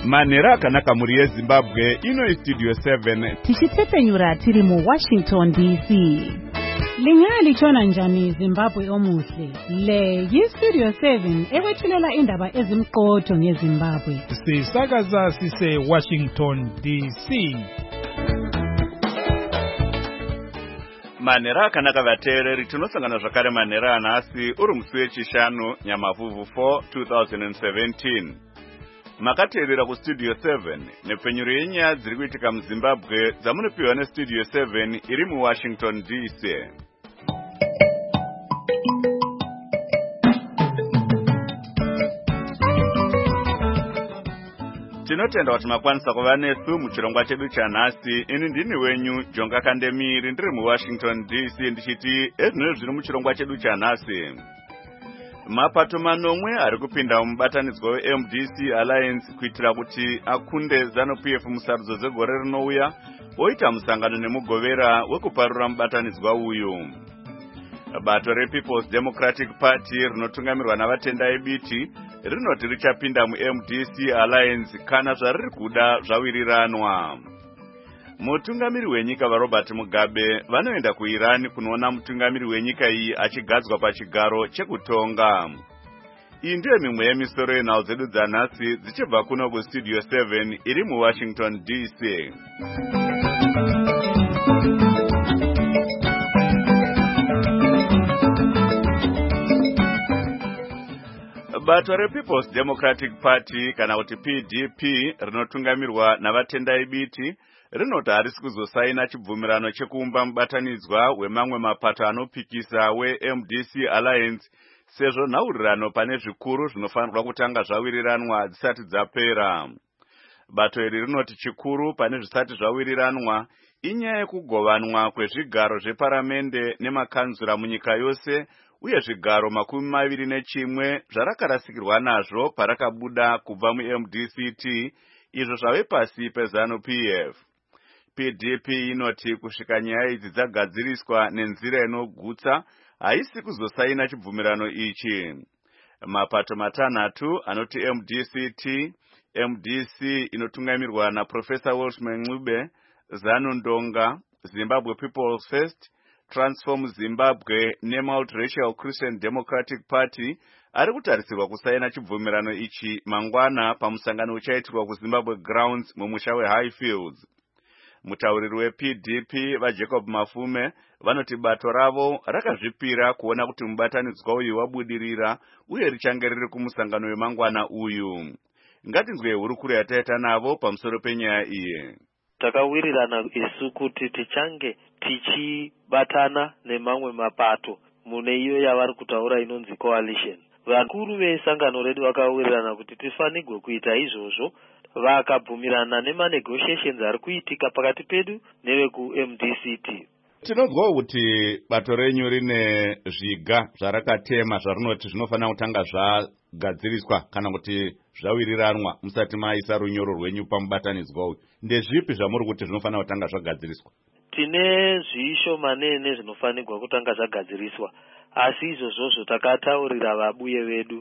Manera akanaka muri yeZimbabwe ino Studio 7 tichitepenyura tiri mu Washington DC. Lingalitshona njani Zimbabwe omuhle? Le yiStudio 7 ekwethulela indaba ezimqotho ngeZimbabwe. Sisakaza sise Washington DC. Manera akanaka vateereri tinosangana zvakare manera anhasi uri musi wechishanu Nyamavhuvhu 4 2017. Makateerera kuStudio 7 nepfenyuro yenyaya dziri kuitika muZimbabwe dzamunopiwa neStudio 7 iri muWashington DC. Tinotenda kuti makwanisa kuva nesu muchirongwa chedu chanhasi. Ini ndini wenyu Jonga Kandemiri ndiri muWashington DC ndichiti ezvinhu zviri muchirongwa chedu chanhasi. Mapato manomwe ari kupinda mubatanidzwa weMDC Alliance kuitira kuti akunde ZANU-PF musarudzo dzegore rinouya, oita musangano nemugovera wekuparura mubatanidzwa uyu. Bato rePeople's Democratic Party rinotungamirwa navatenda eBiti rinoti richapinda muMDC Alliance kana zvariri kuda zvawiriranwa. Mutungamiri wenyika vaRobert Mugabe vanoenda kuIran kunoona mutungamiri wenyika iyi achigadzwa pachigaro chekutonga. Iyi ndiyo mimwe yemisoro yenhau dzedu dzanhasi dzichibva kuno kuStudio 7 iri muWashington DC. Bato rePeople's Democratic Party kana kuti PDP rinotungamirwa navatenda eBiti rinoti harisi kuzosaina chibvumirano chekuumba mubatanidzwa wemamwe mapato anopikisa weMDC Alliance sezvo nhaurirano pane zvikuru zvinofanirwa kutanga zvawiriranwa dzisati dzapera. Bato iri rinoti chikuru pane zvisati zvawiriranwa inyaya yekugovanwa kwezvigaro zveparamende nemakanzura munyika yose uye zvigaro 21 zvarakarasikirwa nazvo parakabuda kubva muMDCT izvo zvave pasi peZANU-PF. PDP inoti kusvika nyaya idzi dzagadziriswa nenzira inogutsa haisi kuzosaina chibvumirano ichi. Mapato matanhatu anoti MDCT, MDC inotungamirwa naProfessor Welshman Ncube, ZANU-Ndonga, Zimbabwe People's First, Transform Zimbabwe neMultiracial Christian Democratic Party ari kutarisirwa kusaina chibvumirano ichi mangwana pamusangano uchaitirwa kuZimbabwe Grounds mumusha weHighfields. Mutauriri wePDP vaJacob Mafume vanoti bato ravo rakazvipira kuona kuti mubatanidzwa uyu wabudirira uye richange riri kumusangano wemangwana uyu. Ngatinzwe hurukuro yataita navo pamusoro penyaya iyi. Takawirirana isu kuti tichange tichibatana nemamwe mapato mune iyo yavari kutaura inonzi coalition. Vakuru vesangano redu vakawirirana kuti tifanigwe kuita izvozvo, vakabvumirana nemanegotiations ari kuitika pakati pedu nevekuMDCT. Tinozwa kuti bato renyu rine zviga zvarakatema zvarinoti zvinofanira kutanga zvagadziriswa kana kuti zvawiriranwa musati maisa runyoro rwenyu pamubatanidzwa uyu. Ndezvipi zvamuri kuti zvinofanira kutanga zvagadziriswa? Tine zvisho manene zvinofanirwa kutanga zvagadziriswa, asi izvozvo takataurira vabuye vedu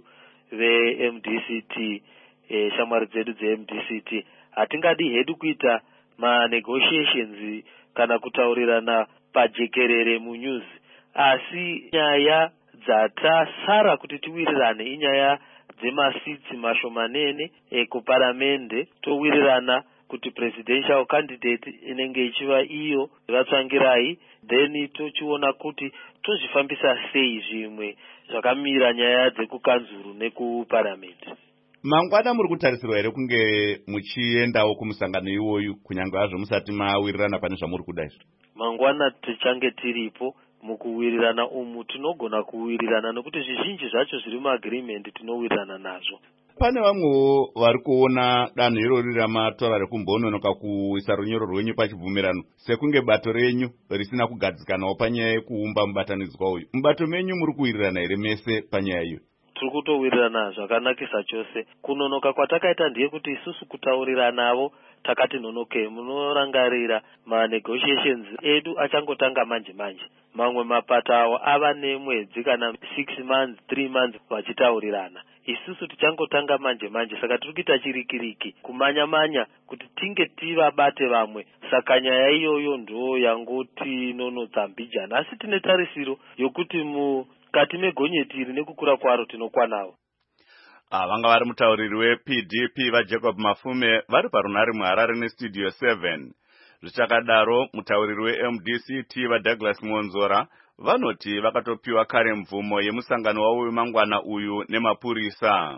veMDCT, shamwari dzedu dzeMDCT. Hatingadi hedu kuita manegotiations kana kutaurirana pajekerere munyuzi, asi nyaya dzatasara kuti tiwirirane inyaya dzemasitsi mashomanene kuparamende. Towirirana kuti presidential candidate inenge ichiva iyo vatsvangirai, then tochiona kuti tozvifambisa sei zvimwe zvakamira nyaya dzekukanzuru nekuparamende. Mangwana muri kutarisirwa here kunge muchiendawo kumusangano iwoyu kunyange hazvo musati mawirirana pane zvamuri kuda izvo? Mangwana tichange tiripo mukuwirirana umu. Tinogona kuwirirana nokuti zvizhinji zvacho zviri muagreement tinowirirana nazvo. Pane vamwewo vari kuona danho irori ramatora rekumbononoka kuisa runyoro rwenyu pachibvumirano sekunge bato renyu risina kugadzikanawo panyaya yekuumba mubatanidzwa uyu. Mubato menyu muri kuwirirana here mese panyaya iyo? Tiri kutowirirana zvakanakisa chose. Kunonoka kwatakaita ndiye kuti isusu kutauriranawo takati nonokei. Munorangarira manegotiations edu achangotanga manje manje. Mamwe mapato awo ava nemwedzi kana 6 months 3 months vachitaurirana. isusu tichangotanga manje saka tiri kuita chirikiriki kumanya kuti tinge tivabate vamwe. Saka nyaya iyoyo ndo yangoti nonodza mbijana, asi tine tarisiro yokuti mukati megonyeti iri nekukura kwaro tinokwanawo. Vanga vari mutauriri wePDP vaJacob Mafume vari parunhare muHarare neStudio 7. Zvichakadaro mutauriri weMDCT vaDouglas Monzora vanoti vakatopiwa kare mvumo yemusangano wavo wemangwana uyu nemapurisa.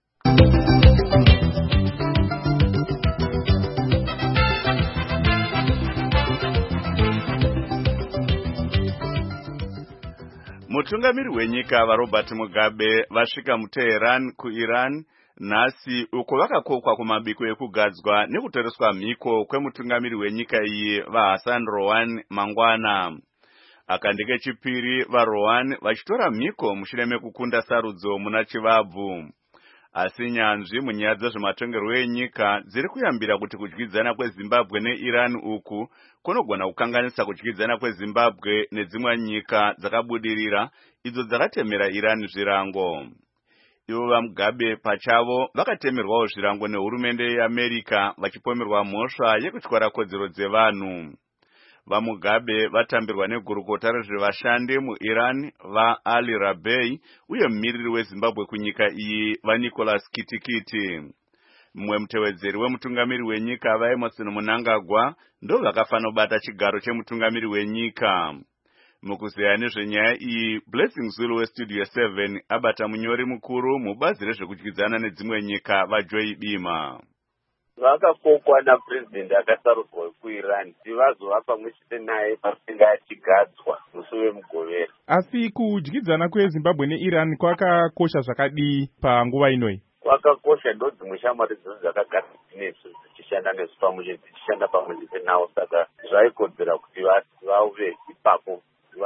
Mutungamiri wenyika vaRobert Mugabe vasvika muTehran kuIran nhasi uko vakakokwa kumabiko ekugadzwa nekutoreswa mhiko kwemutungamiri wenyika iyi vaHassan Rouhani mangwana. Akandike chipiri vaRouhani vachitora mhiko mushure mekukunda sarudzo muna chivabvu. Asi nyanzvi munyaya dzezvematongerwo enyika dziri kuyambira kuti kudyidzana kweZimbabwe neIran uku kunogona kukanganisa kudyidzana kweZimbabwe nedzimwe nyika dzakabudirira idzo dzakatemera Iran zvirango. Ivo vaMugabe pachavo vakatemerwawo zvirango nehurumende yeAmerika vachipomerwa mhosva yekutyara kodzero dzevanhu. VaMugabe vatambirwa negurukota rezvevashandi muIran vaAli Rabei uye mumiriri weZimbabwe kunyika iyi vaNicholas Kitikiti. Mumwe mutevedzeri wemutungamiri wenyika vaEmerson Mnangagwa ndo vakafanobata chigaro chemutungamiri wenyika. Mukuzeya nezvenyaya iyi, Blessing Zulu weStudio 7 abata munyori mukuru mubazi rezvekudyidzana nedzimwe nyika vaJoy Bima. Vakakokwa naPresident akasarudzwa kuIran kuti vazova pamwe chete naye pasinga achigadzwa musi wemugovera. Asi kudyidzana kweZimbabwe neIran kwakakosha zvakadii panguva inoyi? Kwakakosha, ndo dzimwe shamwari dzose dzakagara nesu dzichishanda nesu pamwe chete, dzichishanda pamwe chete nawo, saka zvaikodzera kuti vave ipapo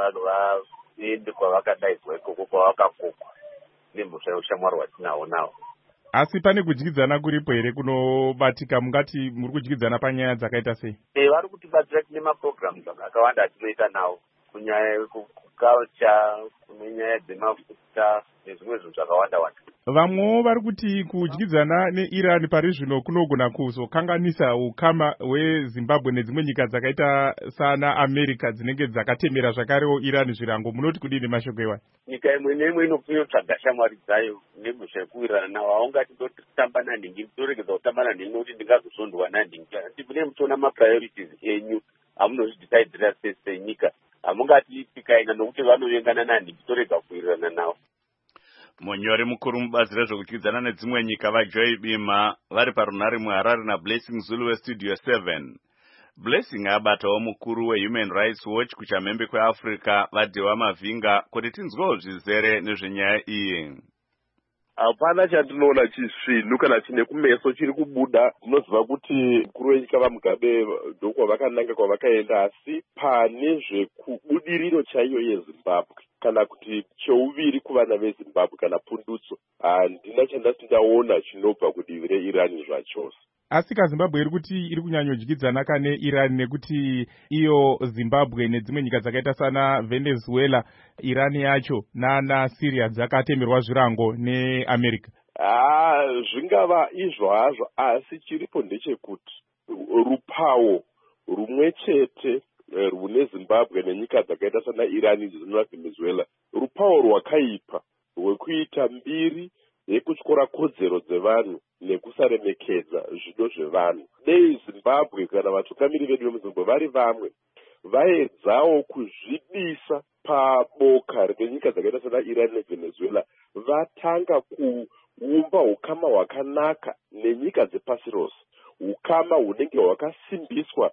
vaende kwavakadaidzwa ikoko kwavakakokwa nemhosva yeushamwari hwatinawo nawo. Asi pane kudyidzana kuripo here kunobatika? Mungati muri kudyidzana panyaya dzakaita sei? Vari kutibatsira tine maprograms akawanda atinoita nawo, kunyaya yekuculture, kune nyaya dzemafuta nezvimwe zvinhu zvakawanda-wanda. Vamwewo vari kuti kudyidzana neIran pari zvino kunogona kuzokanganisa ukama hweZimbabwe nedzimwe nyika dzakaita sana America dzinenge dzakatemera zvakarewo Iran zvirango. Munoti kudini mashoko iwayo? Nyika imwe neimwe inotsvaga shamwari dzayo nemhosva yekuwirirana nawo. Haungati ndotamba nanhingi, toregedza kutamba nanhingi nokuti ndingazosondwa nanhingi. Asi mune muchiona mapriorities enyu amunozvidhidhaidhira senyika, hamungati tikaenda nokuti vanovengana nanhingi torega kuwirirana nawo. Munyori mukuru mubazi rezvekudyidzana nedzimwe nyika vaJoy Bima vari parunhare muHarare naBlessing Zulu weStudio 7. Blessing abatawo mukuru weHuman Rights Watch kuchamhembe kweAfrica vaDewa Mavinga kuti tinzwewo zvizere nezvenyaya iyi. Hapana chandinoona chisvinu kana chine kumeso chiri kubuda. Munoziva kuti mukuru wenyika vaMugabe ndokwavakananga kwavakaenda, asi pane zvekubudiriro chaiyo yeZimbabwe kana kuti cheuviri kuvana veZimbabwe kana pundutso, handina chandati ndaona chinobva kudivi reIran zvachose. Asi kaZimbabwe iri kuti iri kunyanyodyidzana kane Iran nekuti iyo Zimbabwe nedzimwe nyika dzakaita sana Venezuela, Iran yacho nana Syria dzakatemerwa zvirango neAmerica. Zvingava izvo hazvo, asi chiripo ndechekuti rupawo rumwe chete rune Zimbabwe nenyika dzakaita sana Iran dzinova Venezuela, rupawo rwakaipa rwekuita mbiri yekutyora kodzero dzevanhu nekusaremekedza zvido zvevanhu. Dei Zimbabwe kana vatungamiri vedu vemuZimbabwe vari vamwe vaedzawo kuzvidisa paboka renyika dzakaita sana Iran neVenezuela, vatanga kuumba ukama hwakanaka nenyika dzepasi rose, ukama hunenge hwakasimbiswa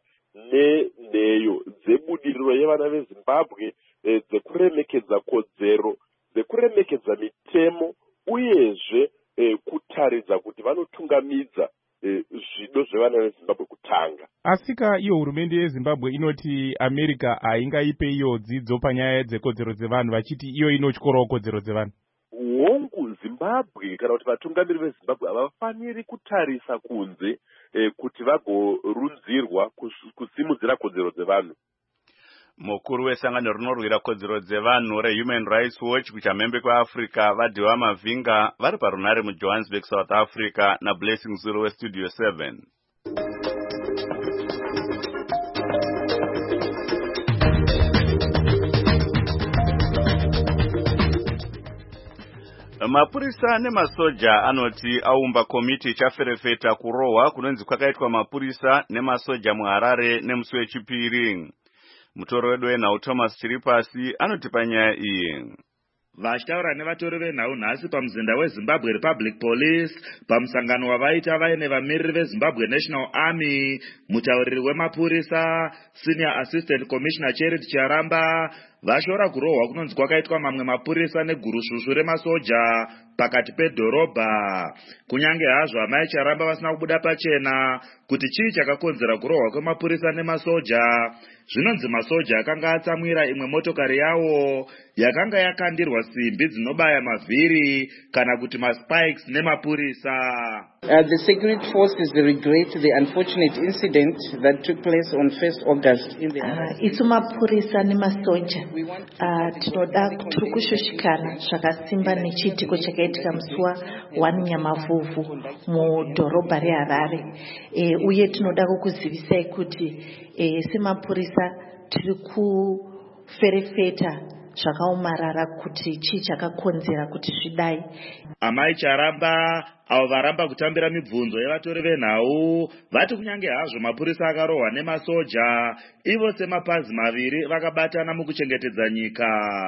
nenheyo dzebudiriro yevana veZimbabwe, dzekuremekedza kodzero, dzekuremekedza mitemo, uyezve kutaridza kuti vanotungamidza zvido zvevana veZimbabwe kutanga. Asika iyo hurumende yeZimbabwe inoti America haingaipe iyo dzidzo panyaya dzekodzero dzevanhu, vachiti iyo inotyorawo kodzero dzevanhu. Hongu, Zimbabwe kana kuti vatungamiri veZimbabwe havafaniri kutarisa kunze kuti vagorunzirwa kusimudzira kodzero dzevanhu. Mukuru wesangano rinorwira kodzero dzevanhu reHuman Rights Watch kuchamhembe kweAfrica vaDhiwa Mavinga vari parunare muJohannesburg, South Africa naBlessing Zulu weStudio 7. Mapurisa nemasoja anoti aumba komiti chaferefeta kurohwa kunonzi kwakaitwa mapurisa nemasoja muHarare nemusi wechipiri. Mutoro wedu wenhau Thomas Chiripasi anoti panyaya iyi. Vachitaura nevatori venhau nhasi pamuzinda weZimbabwe Republic Police pamusangano wavaita vaine vamiriri veZimbabwe National Army, mutauriri wemapurisa Senior Assistant Commissioner Charity Charamba vashora kurohwa kunonzi kwakaitwa mamwe mapurisa negurushushu remasoja pakati pedhorobha. Kunyange hazvo amai Charamba vasina kubuda pachena kuti chii chakakonzera kurohwa kwemapurisa nemasoja, zvinonzi masoja akanga atsamwira imwe motokari yawo yakanga yakandirwa simbi dzinobaya mavhiri kana kuti maspikes nemapurisa. The security forces regret the unfortunate incident that took place on 1st August in the Isu mapurisa nemasoja tinoda tiri kushushikana zvakasimba nechiitiko chakaitika musi wa1 Nyamavhuvhu mudhorobha reHarare, uye tinoda kukuzivisai kuti semapurisa tiri kuferefeta zvakaomarara kuti chii chakakonzera kuti zvidai. Amai Charamba avo varamba kutambira mibvunzo yevatori venhau vati kunyange hazvo mapurisa akarohwa nemasoja, ivo semapazi maviri vakabatana mukuchengetedza nyika.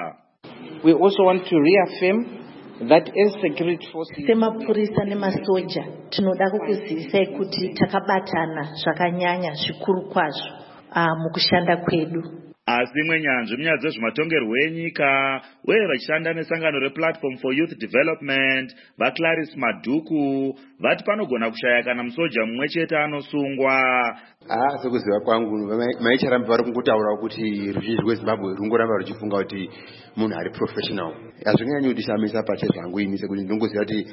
We also want to reaffirm that as security forces semapurisa nemasoja tinoda kukuzivisai kuti takabatana zvakanyanya zvikuru kwazvo mukushanda kwedu. Asi imwe nyanzvi munyaya dzezvematongerwo enyika uye vachishanda nesangano rePlatform for Youth Development vaClarice Madhuku vati panogona kushaya kana musoja mumwe chete anosungwa. Sekuziva kwangu mai Charamba vari kungotaura kuti ruzhinji rweZimbabwe rungoramba ruchifunga kuti munhu ari professional. Hazvinganyanyi kundishamisa pachezvangu ini sekuti ndinongoziva kuti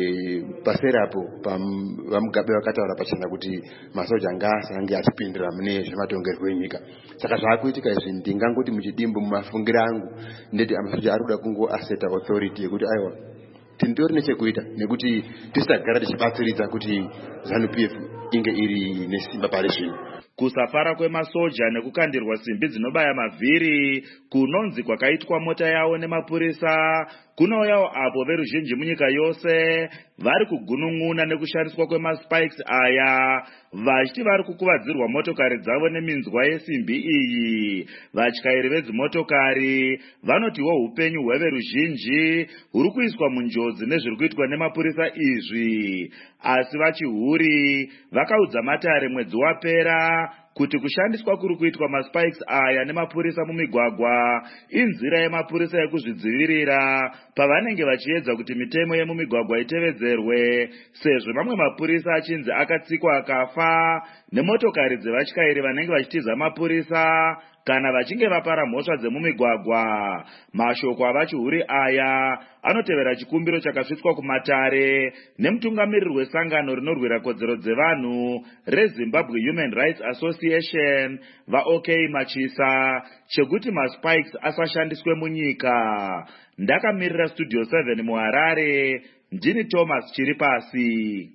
paserapo vamugabe vakataura pachena kuti masoja ngaasange achipindira mune zvematongerwo enyika. Saka zvaakuitika izvi ndingangoti muchidimbo mumafungiro angu ndeti amasoja ari kuda kungoaseta authority yekuti aiwa tindori nechekuita nekuti tisagara tichibatsiridza kuti ZANU-PF inge iri nesimba pari zvino. Kusafara kwemasoja nekukandirwa simbi dzinobaya mavhiri kunonzi kwakaitwa mota yawo nemapurisa kunouyawo apo veruzhinji munyika yose vari kugunun'una nekushandiswa kwemaspikes aya, vachiti vari kukuvadzirwa motokari dzavo neminzwa yesimbi iyi. Vatyairi vedzimotokari vanotiwo upenyu hweveruzhinji huri kuiswa munjodzi nezviri kuitwa nemapurisa izvi, asi vachihuri vakaudza Matare mwedzi wapera kuti kushandiswa kuri kuitwa maspikes aya nemapurisa mumigwagwa inzira yemapurisa yekuzvidzivirira pavanenge vachiedza kuti mitemo yemumigwagwa itevedzerwe, sezvo mamwe mapurisa achinzi akatsikwa akafa nemotokari dzevatyairi vanenge vachitiza mapurisa kana vachinge vapara mhosva dzemumigwagwa. Mashoko avachihuri aya anotevera chikumbiro chakasvitswa kuMatare nemutungamiriri wesangano rinorwira kodzero dzevanhu reZimbabwe Human Rights Association vaOK Machisa chekuti maspikes asashandiswe munyika. Ndakamirira Studio 7 muHarare, ndini Thomas Chiripasi.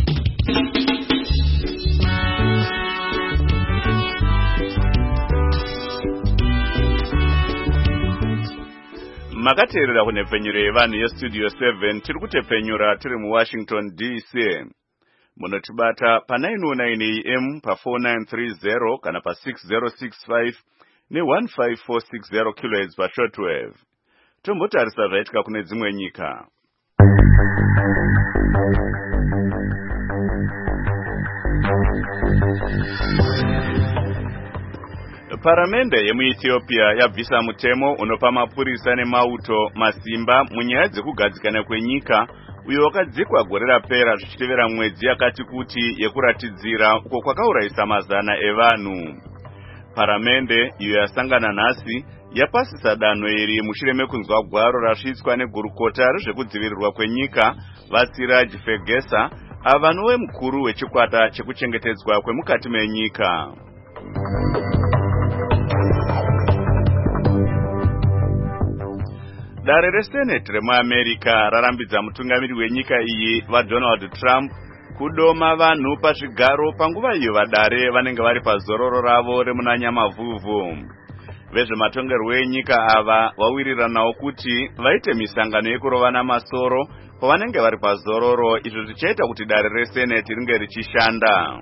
Makateerera kunhepfenyuro yevanhu yeStudio 7 tiri kutepfenyura tiri muWashington DC. Munotibata pa909 AM pa4930 kana pa6065 ne15460 kHz pashortwave. Tombotarisa zvaitika kune dzimwe nyika. Paramende yemuEthiopia yabvisa mutemo unopa mapurisa nemauto masimba munyaya dzekugadzikana kwenyika uyo wakadzikwa gore rapera zvichitevera mwedzi yakati kuti yekuratidzira uko kwakaurayisa mazana evanhu. Paramende iyo yasangana nhasi yapasisa danho iri mushure mekunzwa gwaro rasvitswa negurukota rezvekudzivirirwa kwenyika Vasiraj Fegesa avanove mukuru wechikwata chekuchengetedzwa kwemukati menyika. Dare reSenate remuAmerica rarambidza mutungamiri wenyika iyi vaDonald Trump kudoma vanhu pazvigaro panguva iyo vadare vanenge vari pazororo ravo remunanyamavhuvhu. Vezvematongerwo enyika ava vawiriranawo kuti vaite misangano yekurovana masoro pavanenge vari pazororo, izvo zvichaita kuti dare reSenate ringe richishanda.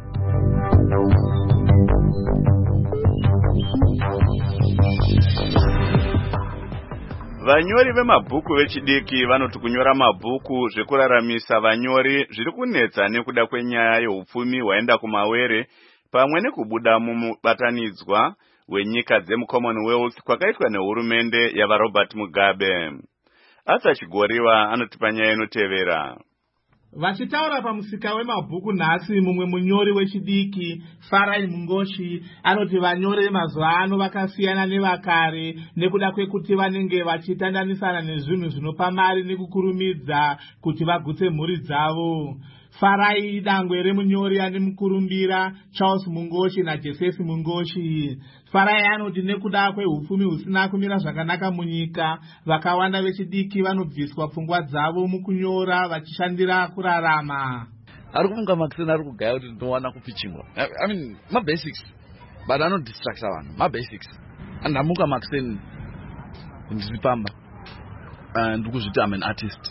Vanyori vemabhuku vechidiki vanoti kunyora mabhuku zvekuraramisa vanyori zviri kunetsa nekuda kwenyaya yeupfumi hwaenda kumawere pamwe nekubuda mumubatanidzwa wenyika dzemuCommonwealth kwakaitwa nehurumende yavaRobert Mugabe. Asa Chigoriwa anotipa nyaya inotevera. Vachitaura pamusika wemabhuku nhasi, mumwe munyori wechidiki Farai Mungoshi anoti vanyori vemazuva ano vakasiyana nevakare nekuda kwekuti vanenge vachitandanisana nezvinhu zvinopa mari nekukurumidza kuti vagutse mhuri dzavo. Farai dangwe remunyori ane mukurumbira Charles Mungoshi naJoseph Mungoshi. Farai anoti nekuda kwehupfumi husina kumira zvakanaka munyika, vakawanda vechidiki vanobviswa pfungwa dzavo mukunyora vachishandira kurarama. Ari kufunga Maxine ari kugaya kuti ndinowana kupichingwa. I mean, my basics. But I don't distract vanhu. My basics. Andamuka Maxine ndizipamba. Ndikuzviti I'm an artist.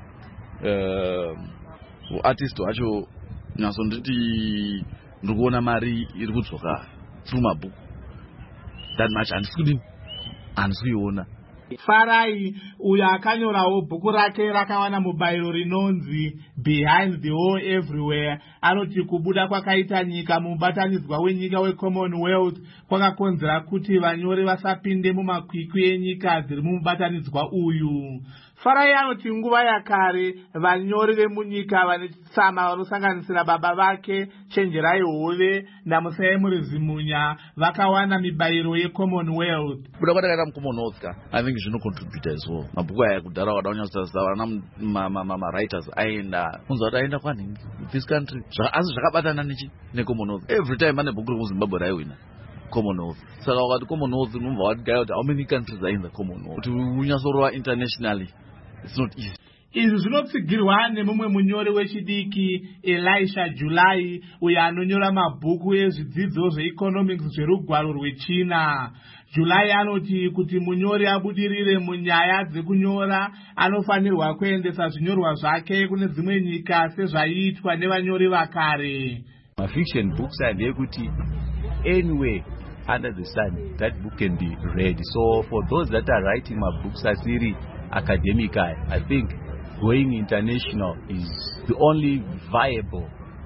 Artist wacho nyaso nditi ndikuona mari iri kudzoka through mabhuku. That much handisikuiona. Farai uyo akanyorawo bhuku rake rakawana mubayiro rinonzi Behind the War Everywhere anoti kubuda kwakaita nyika mubatanidzwa wenyika weCommonwealth kwakakonzera kuti vanyori vasapinde mumakwikwi enyika dziri mumubatanidzwa uyu. Farai anoti nguva yakare vanyori vemunyika vane tsama vanosanganisira baba vake Chenjerai Hove naMusai Murizimunya vakawana mibayiro yeCommonwealth. Buda kwatakaita muCommonwealth I think zvinocontribute as well. Mabhuku aya kudhara wakadaunyatsazana ma-writers aenda kunzwa kuti aenda kwanhingi this country asi zvakabatana neCommonwealth. Every time ane bhuku rekuZimbabwe raiwina Commonwealth. Saka wakati Commonwealth unomva wati how many countries are in the Commonwealth. Kuti unyatsorova internationally it's not easy. Izvi zvinotsigirwa nemumwe munyori wechidiki Elisha July uyo anonyora mabhuku ezvidzidzo zveeconomics zverugwaro rwechina. July anoti kuti munyori abudirire munyaya dzekunyora anofanirwa kuendesa zvinyorwa zvake kune dzimwe nyika sezvaiitwa nevanyori vakare. Fiction books are ndeyekuti anywhere under the sun that book can be read. So for those that are writing my books asiri academic, I think going international is the only viable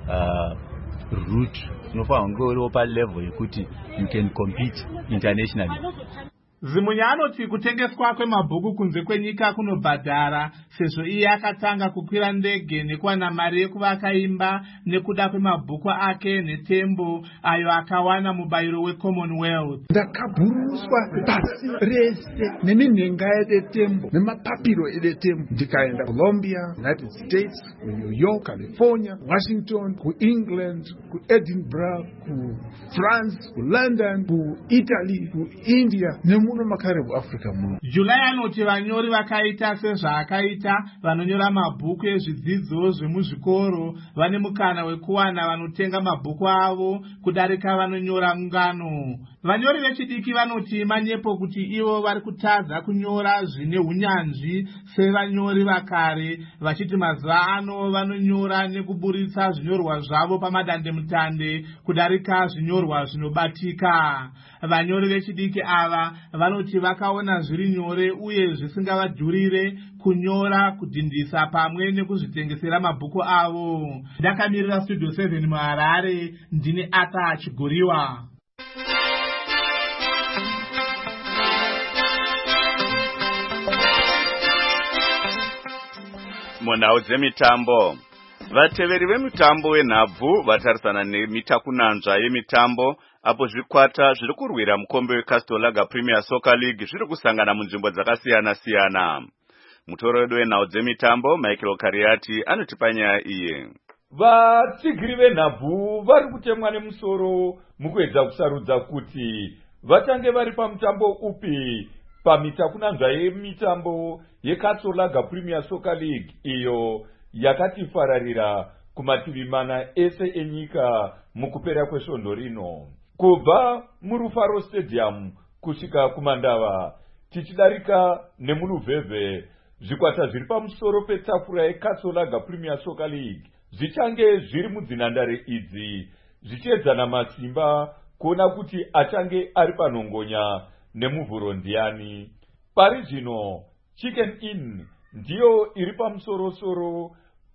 route. No for level you can compete internationally. Zimunya anoti kutengeswa kwemabhuku kunze kwenyika kunobhadhara sezvo iye akatanga kukwira ndege nekuwana mari yekuvaka imba nekuda kwemabhuku ake netembo ayo akawana mubayiro weCommonwealth. Ndakabhuruswa pasi rese neminhenga yetembo nemapapiro etembo ndikaenda Colombia, United States, New York, California, Washington, England, Edinburgh, France, London, Italy, India muno makare muAfrica muno. July anoti vanyori vakaita sezvaakaita vanonyora mabhuku ezvidzidzo zvemuzvikoro vane mukana wekuwana vanotenga mabhuku avo kudarika vanonyora ngano. Vanyori vechidiki vanoti manyepo kuti ivo vari kutadza kunyora zvine unyanzvi sevanyori vakare vachiti mazuva ano vanonyora nekuburitsa zvinyorwa zvavo pamadandemutande kudarika zvinyorwa zvinobatika. Vanyori vechidiki ava vanoti vakaona zviri nyore uye zvisingavadhurire kunyora kudhindisa pamwe nekuzvitengesera mabhuku avo. Ndakamirira Studio 7 muHarare, ndine Asa Chigoriwa. Munhau dzemitambo. Vateveri vemitambo wenhabvu vatarisana nemitakunanzva yemitambo apo zvikwata zviri kurwira mukombe weCastle Lager Premier Soccer League zviri kusangana munzvimbo dzakasiyana-siyana. Mutoro wedu wenhau dzemitambo Michael Kariati anotipa nyaya iye. Vatsigiri venhabvu vari kutemwa nemusoro mukuedza kusarudza kuti vatange vari pamutambo upi pamitakunanzva yemitambo yeKatsolaga Premier Soccer League iyo yakati fararira kumativi mana ese enyika mukupera kwesvondo rino. Kubva muRufaro Stadium kusvika kuMandava tichidarika nemuluvhevhe, zvikwata zviri pamusoro petafura yeKatsolaga Premier Soccer League zvichange zviri mudzinhandare idzi zvichiedzana masimba kuona kuti achange ari panhongonya nemuvhuro ndiani. Pari zvino Chicken Inn ndiyo iri pamusoro-soro,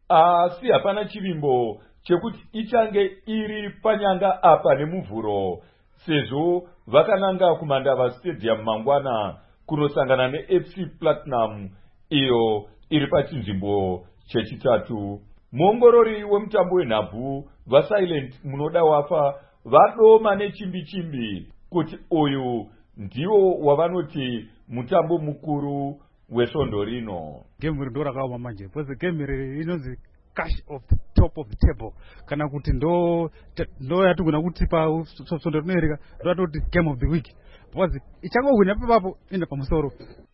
asi hapana chivimbo chekuti ichange iri panyanga apa nemuvhuro, sezvo vakananga kuMandava Stadium mangwana kunosangana neFC Platinum iyo iri pachinzvimbo chechitatu. Muongorori wemutambo wenhabvu vaSilent Munoda Wafa vadoma nechimbi-chimbi kuti uyu ndiwo wavanoti mutambo mukuru wesvondo rino. Game iri ndorakaoma manje, because game iri inonzi cash of the top of the table, kana kuti ndo yatigona kuti pasvondo rino erika ndoatoti game of the week, because ichangowina papapo enda pamusoro.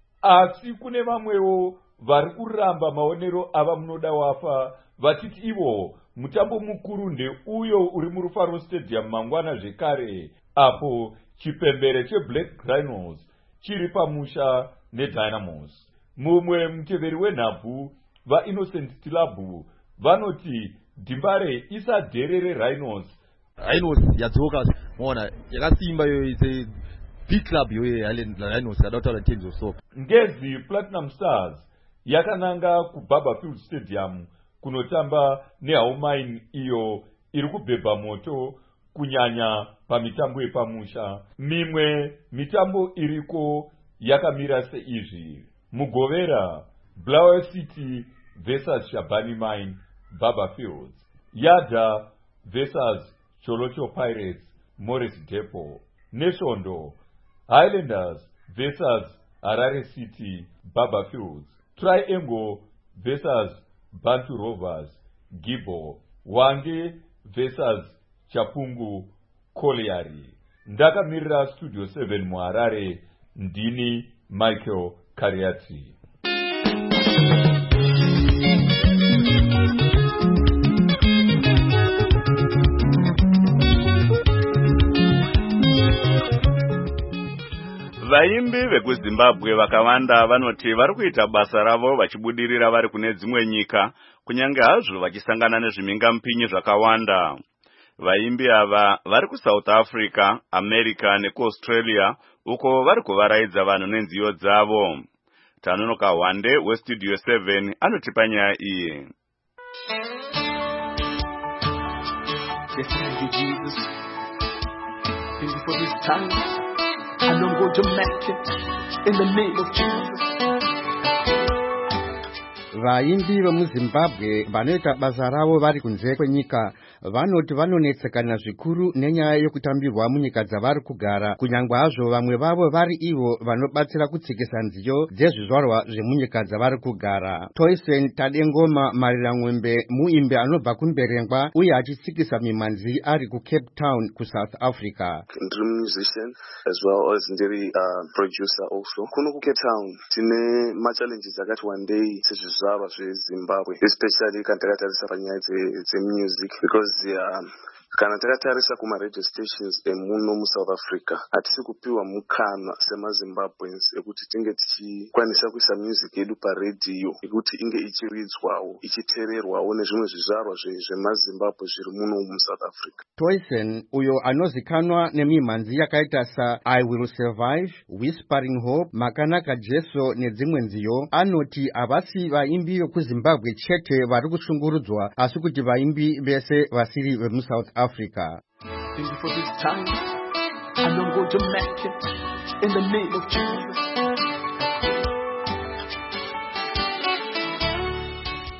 Asi kune vamwewo vari kuramba maonero ava Munoda Wafa vachiti ivo mutambo mukuru ndeuyo uri muRufaro Stadium mangwana zvekare, apo chipembere cheBlack Rhinos chiri pamusha neDynamos. Mumwe muteveri wenhabvu vaInnocent Tilabu vanoti Dimbare isadherere Rhinos. Rhinos yadzoka, mona yakasimba yo ise big club yo Rhinos kadautaura teams of soccer. Ngezi Platinum Stars yakananga kuBarberfield Stadium kunotamba neHaumain iyo iri kubhebha moto kunyanya pamitambo yepamusha. Mimwe mitambo iriko yakamira seizvi: Mugovera Blair City versus Shabani Mine Barberfield, Yada versus Cholocho Pirates Morris Depot, Neshondo Highlanders versus Harare City Barberfield, Triangle versus Bantu Rovers Gibo, Wange versus Chapungu Colliery. Ndakamirira Studio 7 muHarare, ndini Michael Kariati. Vaimbi vekuZimbabwe vakawanda vanoti vari kuita basa ravo vachibudirira vari kune dzimwe nyika, kunyange hazvo vachisangana nezvimingampinyi zvakawanda. Vaimbi ava vari kuSouth Africa, America nekuAustralia, uko vari kuvaraidza vanhu nenziyo dzavo. Tanonoka Wande weStudio 7 anotipa nyaya iyi. I don't go to make it in the name of Jesus. Vaimbi vemuZimbabwe vanoita basa ravo vari kunze kwenyika vanoti vanonetsekana zvikuru nenyaya yokutambirwa munyika dzavari kugara, kunyangwe hazvo vamwe vavo vari ivo vanobatsira kutsikisa nziyo dzezvizvarwa zvemunyika dzavari kugara. Toysen Tadengoma Mariramwembe muimbi anobva kuMberengwa uye achitsikisa mimanzi ari kuCape Town kuSouth Africa. Ndiri musician as well as ndiri producer also. Kuno kuCape Town tine machallenges akati wandei sezvizvarwa zveZimbabwe, especially kana takatarisa panyaya dzemusic, because kana takatarisa kuma-radio stations emuno muSouth Africa hatisi kupiwa mukana semaZimbabweans ekuti tinge tichikwanisa kuisa music yedu paredhiyo ekuti inge ichiridzwawo ichitererwawo nezvimwe zvizvarwa zvemaZimbabwe zviri muno muSouth Africa. Toysen uyo anozikanwa nemimhanzi yakaita I Will Survive, Whispering Hope, Makanaka Jesu nedzimwe nziyo, anoti havasi vaimbi vekuZimbabwe chete vari kushungurudzwa, asi kuti vaimbi vese vasiri vemuSouth Africa. Thank you for this time. And I'm going to make it in the name of Jesus.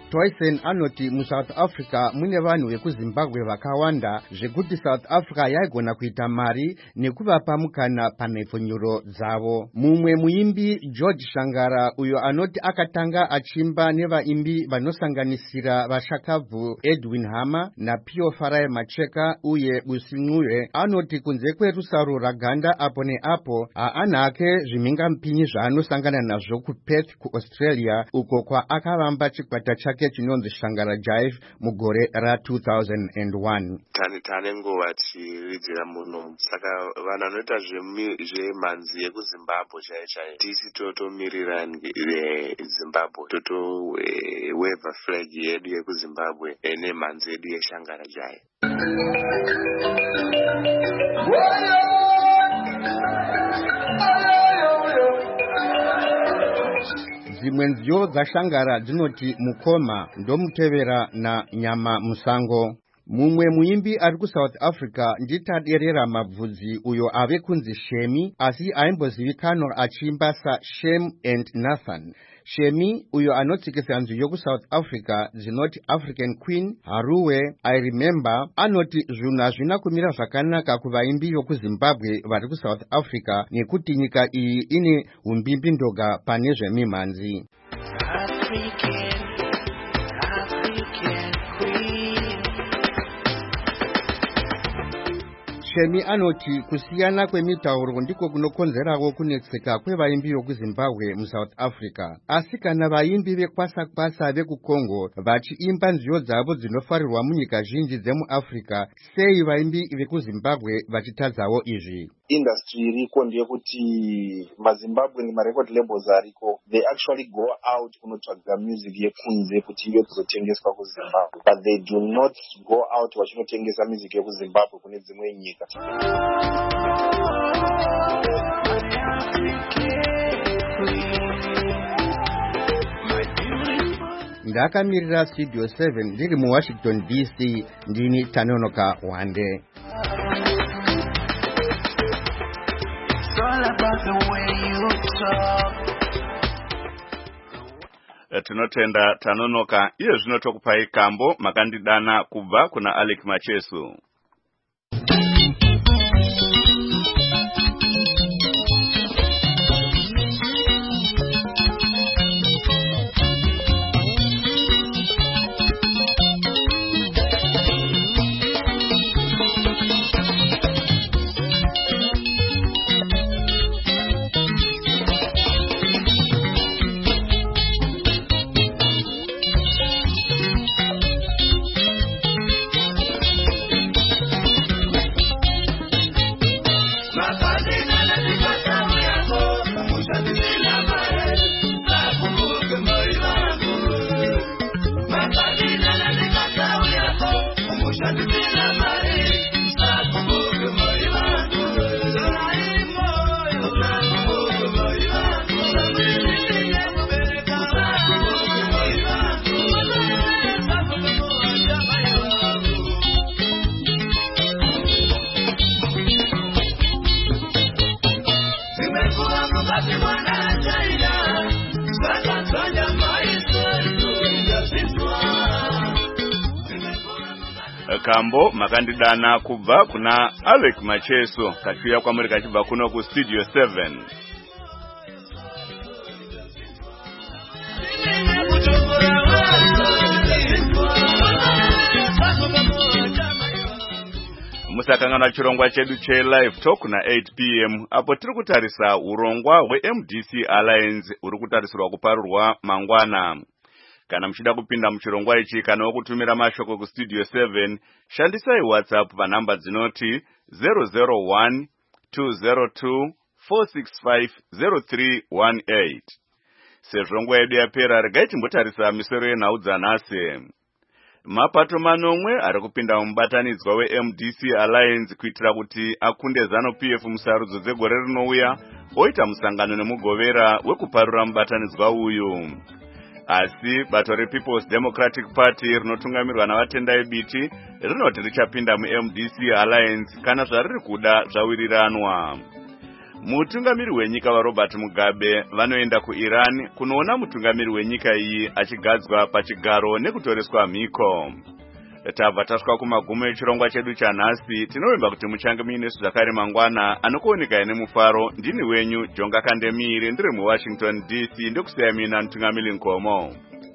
Toysen anoti muSouth Africa mune vanhu vekuZimbabwe vakawanda zvekuti South Africa yaigona kuita mari nekuvapa mukana panhepfonyuro dzavo. Mumwe muimbi George Shangara uyo anoti akatanga achimba nevaimbi vanosanganisira vashakabvu Edwin Hama naPio Farai Macheka uye Busin'uye anoti kunze kwerusaro raganda apo neapo haana hake zvimhingamupinyi zvaanosangana nazvo kuPerth kuAustralia uko kwaakavamba chikwata chake chinonzi Shangara Jive mugore ra2001. Tane nguva tichiridzira muno saka vanhu vanoita zvemhanzi yekuZimbabwe chaiyo tisi totomirira Zimbabwe totoweva flag yedu yekuZimbabwe nemhanzi yedu yeShangara Jive. Dzimwe nziyo dzaShangara dzinoti mukoma ndomutevera naNyama Musango. Mumwe muimbi ari kuSouth Africa nditaderera mabvudzi uyo ave kunzi Shemi asi aimbozivikanwa achiimba saShem and Nathan. Shemi uyo anotsikisa nziyo kuSouth Africa dzinoti African Queen, Haruwe, I Remember anoti zvinhu hazvina kumira zvakanaka kuvaimbi vekuZimbabwe vari kuSouth Africa nekuti nyika iyi ine umbimbi ndoga pane zvemimhanzi. Shemi anoti kusiyana kwemitauro ndiko kunokonzerawo kunetseka kwevaimbi vekuZimbabwe muSouth Africa. Asi kana vaimbi vekwasa-kwasa vekuCongo vachiimba nziyo dzavo dzinofarirwa munyika zhinji dzemuAfrica, sei vaimbi vekuZimbabwe vachitadzawo izvi? Industry iriko ndeyekuti maZimbabwe marecord labels ariko, they actually go out kunotsvaga music yekunze kuti ive kuzotengeswa kuZimbabwe, but they do not go out vachinotengesa music yekuZimbabwe kune dzimwe nyika. Ndakamirira Studio 7 ndiri muWashington DC, ndini Tanonoka Wande. Tinotenda Tanonoka. Iye zvino tokupai kambo makandidana kubva kuna Alec Machesu. Kambo makandidana kubva kuna Alec Macheso kachiuya kwamuri kachibva kuno ku Studio 7. Musakangana chirongwa chedu che live talk na 8 p.m. apo tiri kutarisa urongwa hweMDC Alliance uri kutarisirwa kuparurwa mangwana. Kana mchida kupinda mchirongwa ichi kana kutumira mashoko ku Studio 7, shandisai WhatsApp pa namba dzinoti 001 202 465 0318. Sezvongwa yedu yapera regai timbotarisa misoro yenhau dzanhasi. Mapato manomwe ari kupinda mubatanidzwa weMDC Alliance kuitira kuti akunde ZANU-PF musarudzo dzegore rinouya oita musangano nemugovera wekuparura mubatanidzwa uyu. Asi bato rePeople's Democratic Party rinotungamirwa navatendai biti rinoti richapinda muMDC Alliance kana zvariri kuda zvawiriranwa. mutungamiri wenyika waRobert Mugabe vanoenda kuIran kunoona mutungamiri wenyika iyi achigadzwa pachigaro nekutoreswa mhiko. Tabva tasvika kumagumo echirongwa chedu chanhasi. Tinovimba kuti muchange muine zvakare mangwana anokuoneka nemufaro. Ndini wenyu Jonga Kandemiri, ndiri muWashington DC, ndokusiya mina Mutungamiri Nkomo.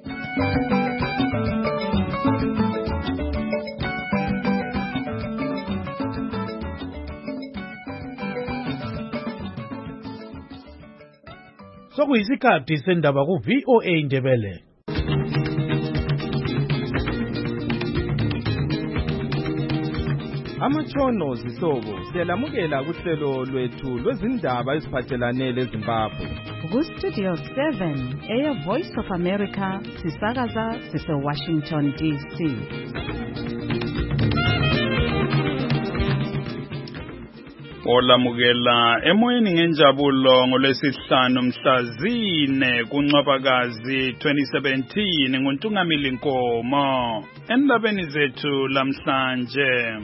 Sokuyisikhathi sendaba ku VOA Ndebele. Amatshono zihlobo siyalamukela kuhlelo lwethu lwezindaba eziphathelane leZimbabwe. Ku Studio 7 Air Voice of America sisakaza sise Washington DC. Olamukela emoyeni ngenjabulo ngolwesihlanu mhla zine kuNcwabakazi 2017 nguNtungamili Nkomo. Endabeni zethu lamhlanje,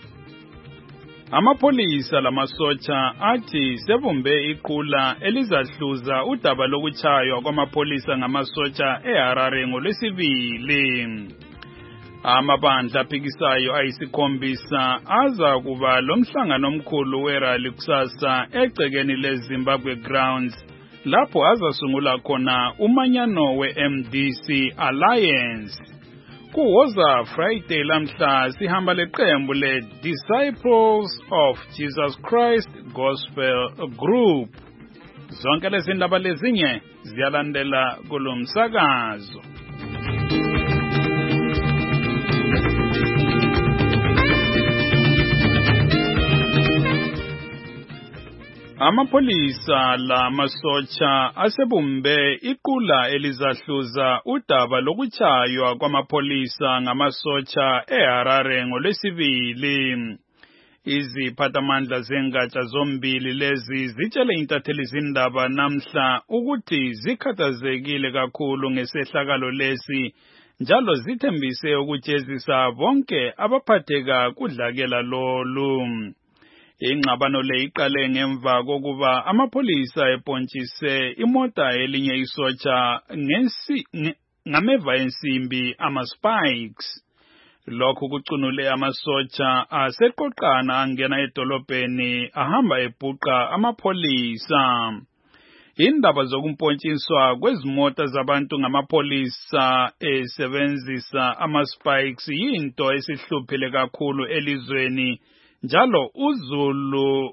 amapolisa lamasotsha athi sebumbe iqula elizahluza udaba lokuchaywa kwamapolisa ngamasotsha eHarare ngolwesibili. Amabandla aphikisayo ayisikhombisa aza kuba lomhlangano omkhulu werally kusasa egcekeni leZimbabwe Grounds lapho azasungula khona umanyano weMDC Alliance. Kuwoza Friday lamhla sihamba leqembu le-Disciples of Jesus Christ Gospel Group. Zonke lezi ndaba lezinye ziyalandela kulomsakazo. Amapolisa lamasotsha asebumbe iqula elizahluza udaba lokuchaywa kwamapolisa ngamasotsha eHarare ngolwesibili. Iziphathamandla zengatsha zombili lezi zitshele intatheli zindaba namhla ukuthi zikhathazekile kakhulu ngesehlakalo lesi, njalo zithembise ukujezisa bonke abaphatheka kudlakela lolu. Ingxabano le iqale ngemva kokuba amapolisa epontshise imota elinye isotsha ngameva ensimbi ama-spikes. Lokhu kucunule amasotsha aseqoqana angena edolobheni ahamba ebhuqa amapolisa. Indaba zokumpontshiswa kwezimota zabantu ngamapolisa esebenzisa ama-spikes yinto esihluphile kakhulu elizweni. Njalo uZulu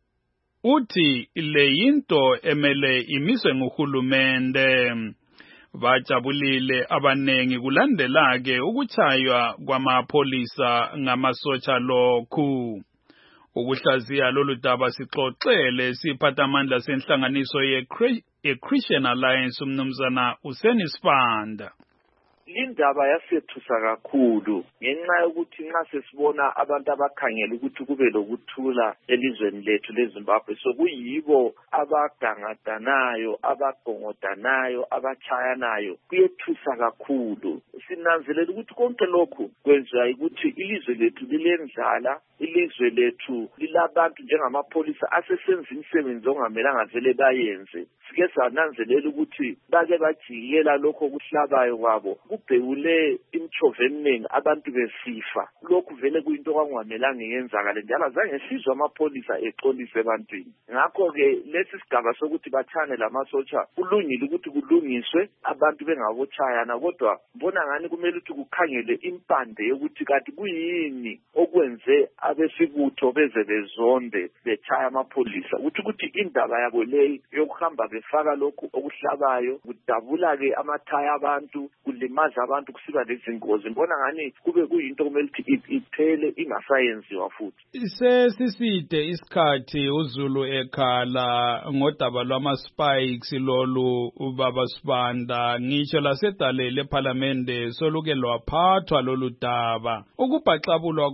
uthi le yinto emele imiswe nguhulumende. Bajabulile abanengi kulandelake ukuchaywa kwamapolisa ngamasotsha lokhu. Ukuhlaziya lolu daba sixoxele siphathamandla senhlanganiso ye-Christian Alliance umnumzana Useni Sibanda. Lindaba yasethusa kakhulu ngenxa yokuthi nxa sesibona abantu abakhangela ukuthi kube lokuthula elizweni lethu leZimbabwe sokuyibo abagangadanayo, abagongotanayo, abachayanayo, kuyethusa kakhulu. Sinanzelela ukuthi konke lokhu kwenziwa ukuthi ilizwe lethu lilendlala, ilizwe lethu lilabantu njengamapolisa asesenza imisebenzi ongamelanga vele bayenze. Sike sananzelela ukuthi bake bajikela lokho kuhlabayo kwabo kubhekule imchove eminingi abantu besifa. Lokhu vele kuyinto kwangamelanga yenzakale, njalo azange sizwe amapolisa exolisa ebantwini. Ngakho-ke lesi sigaba sokuthi bathane lamasotsha kulungile ukuthi kulungiswe abantu bengabochayana, kodwa mbona ngani kumele ukuthi kukhangele impande yokuthi kanti kuyini okwenze abesibutho beze bezonde bechaya amapolisa. Ukuthi indaba yabo leyi yokuhamba befaka lokhu okuhlabayo kudabula-ke amathaya abantu, kulimaza abantu, kusiba lezingozi. Mbona ngani kube kuyinto kumele ukuthi iphele ingasayenziwa futhi. Sesiside isikhathi uZulu ekhala ngodaba lwama-spikes lolu ubaba Sibanda, ngitsho lasedalele ePhalamende soluke lwaphathwa lolu daba. Ukubhaxabulwa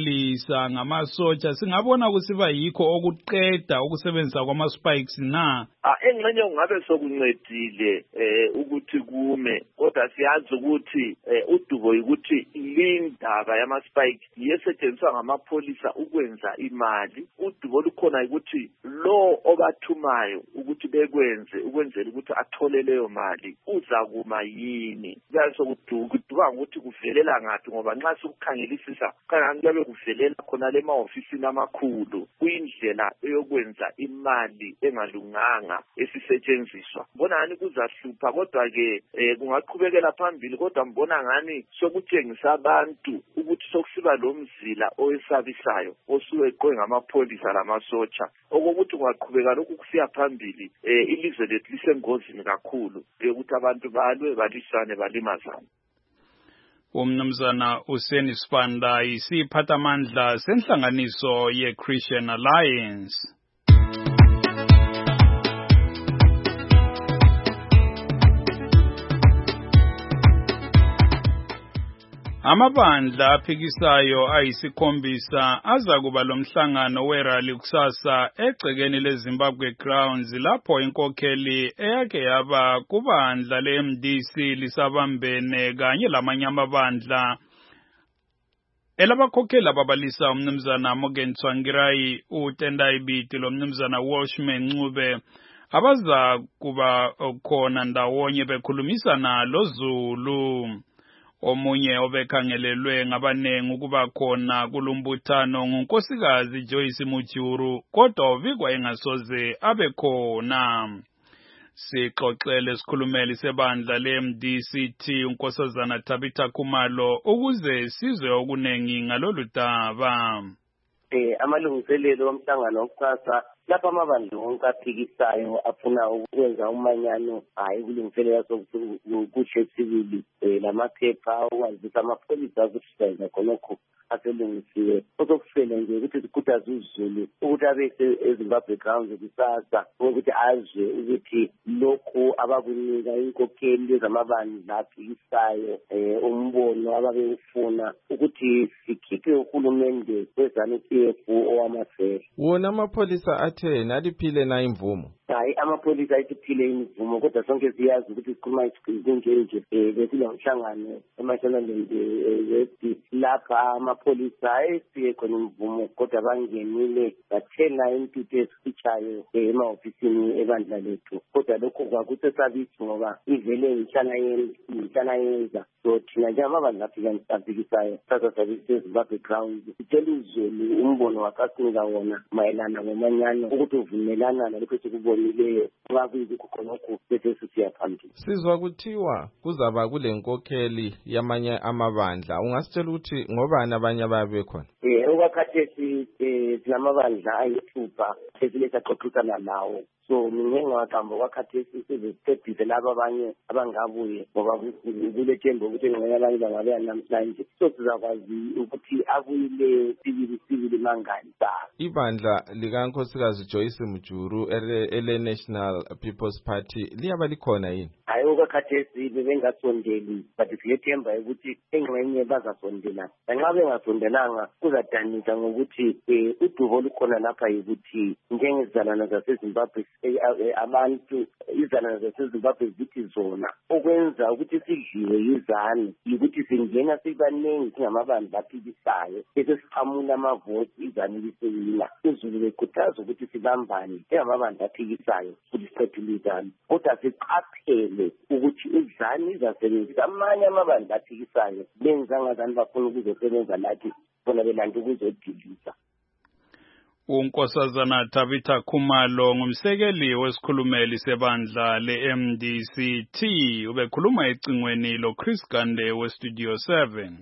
kwamapolisa ngamasotsha singabona kusiba yikho okuqeda ukusebenzisa kwama-spikes na? engxenye ungabe sokuncedile ukuthi kume kodwa siyazi ukuthi udubo ukuthi lindaba yama-spike yesetshenziswa ngamapholisa ukwenza imali. Udubo lukhona ukuthi lo obathumayo ukuthi ukwenzela ukuthi athole leyo mali uzakuma yini. Kuyabe sokuduka ngokuthi kuvelela ngaphi ngoba nxa sikukhangelisisa kuyabe kuvelela khona le mahofisini amakhulu kuyindlela eyokwenza imali engalunganga esisetshenziswa. Mbona ngani kuzahlupha kodwa-ke kungaqhubekela phambili kodwa mbona ngani sokutshengisa abantu ukuthi sokusiba lo mzila owesabisayo osuweqwe ngamapholisa lamasotsha okokuthi kungaqhubeka lokhu kusiya phambili ilizwe lethu lisengozini kakhulu yokuthi abantu balwe balisane balimazane. Umnumzana Useni Sibanda isiphathamandla senhlanganiso ye-Christian Alliance. Amabandla aphikisayo ayisikhombisa aza kuba lomhlangano werally kusasa egcekeni leZimbabwe Grounds lapho inkokheli eyake yaba kubandla le-MDC lisabambene kanye lamanye amabandla elabakhokheli ababalisa umnumzana Morgan Tsvangirai, uTendai Biti lomnumzana Washman Ncube abaza kuba khona ndawonye bekhulumisana loZulu. Omunye obekhangelelwe ngabanengi ukuba khona kulumbuthano ngunkosikazi Joyce Mujuru kodwa ubikwa engasoze abekhona. Sixoxele sikhulumeli sebandla le-MDCT unkosazana Tabitha Khumalo ukuze sizwe okunengi ngalolu daba. Amalungiselelo omhlangano okusasa lapha amabandla onke aphikisayo afuna ukwenza umanyano hayi kulungiselela sokuhle sibili lamaphepha ukwazisa amapholisa ukuthi sizayenza khonokho aselungisiwe. Osokusele nje ukuthi sikhuthaze uZulu ukuthi abe eZimbabwe Grounds kusasa ukuthi azwe ukuthi lokhu abakunika inkokheli zamabandla aphikisayo umbono ababewufuna ukuthi sikhiphe uhulumende wezanu-PF owamasela. Wona amapholisa athe naliphile na imvumo? Hayi amapholisa ayiphile imvumo kodwa sonke siyazi ukuthi sikhuluma izinto bekulomhlangano eMashonaland West lapha amapholisa ayesiye khona imvumo kodwa bangenile bathela intuthu esifitshayo emahofisini ebandla lethu kodwa lokho kwakusesabisi ngoba ivele ngihlala yenza. So thina njengamabandla aphikisayo sasasabisi eZimbabwe Grounds sitshela uZulu umbono wakasinika wona mayelana ngomanyano ukuthi uvumelana nalokho esikubonileyo ngakuyikho khonokho bese sisiya phambili. Sizwa kuthiwa kuzaba kule nkokheli yamanye amabandla, ungasitshela ukuthi ngobani abanye ababekhona? Okwakhathesi sinamabandla ayithupha esile saxoxisana nawo. So ngingengaqamba kwakhathesi sizesiphephise laba abanye abangabuye ngoba kule themba ukuthi engxenye abanye bangabe namhlanje. So sizakwazi ukuthi abuyile sibili mangani sayo. Ibandla likankosikazi Joyce Mujuru ele-National People's Party liyaba likhona yini? Hayi okwakhathesi bebengasondeli but siyethemba ukuthi engxenye bazasondela. Nxa bengasondelanga kuzadanisa ngokuthi udubo lukhona lapha yikuthi njengezizalwane zaseZimbabwe abantu izizalwane zaseZimbabwe zithi zona okwenza ukuthi sidliwe yizanu yikuthi singena sibanengi singamabandla aphikisayo bese siqhamula amavoti izanu lisewina. uZulu bekhuthaza ukuthi sibambane njengamabandla aphikisayo ukuthi siqethule izanu kodwa siqaphele ukuthi izanu izasebenzisa amanye amabandla aphikisayo benza ngazani bafuna ukuzosebenza lathi bona belanda ukuzodilisa. Unkosazana Tabitha Khumalo ngumsekeli wesikhulumeli sebandla le-MDCT ubekhuluma ecingweni lo Chris Gande weStudio 7.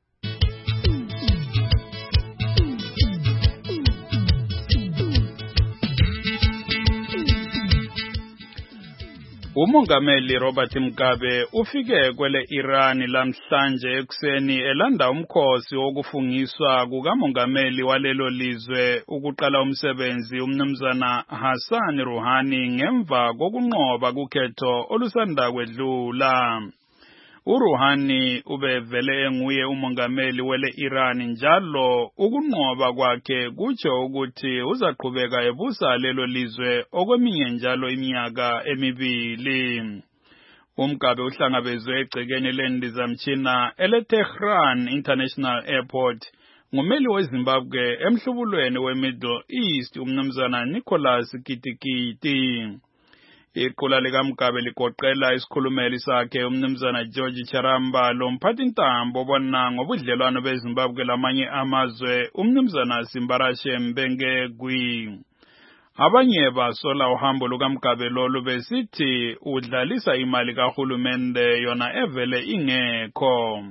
Umongameli Robert Mugabe ufike kwele Iran lamhlanje ekuseni elanda umkhosi wokufungiswa kukamongameli walelo lizwe ukuqala umsebenzi umnumzana Hassan Rouhani ngemva kokunqoba kukhetho olusanda kwedlula. uRuhani ubevele enguye umongameli wele Iran njalo ukunqoba kwakhe kutsho ukuthi uzaqhubeka ebusa lelo lizwe okweminye njalo iminyaka emibili. Umgabe uhlangabezwe egcekeni lendizamtshina ele-Tehran International Airport ngumeli weZimbabwe emhlubulweni we-Middle East umnumzana Nicholas Kitikiti. Iqula likaMgabe ligoqela isikhulumeli sakhe umnumzana George Charamba lomphathintambo bona ngobudlelwano beZimbabwe lamanye amazwe umnumzana Simbarashe Mbengegwi. Abanye basola uhambo lukaMgabe lolu besithi udlalisa imali kahulumende yona evele ingekho.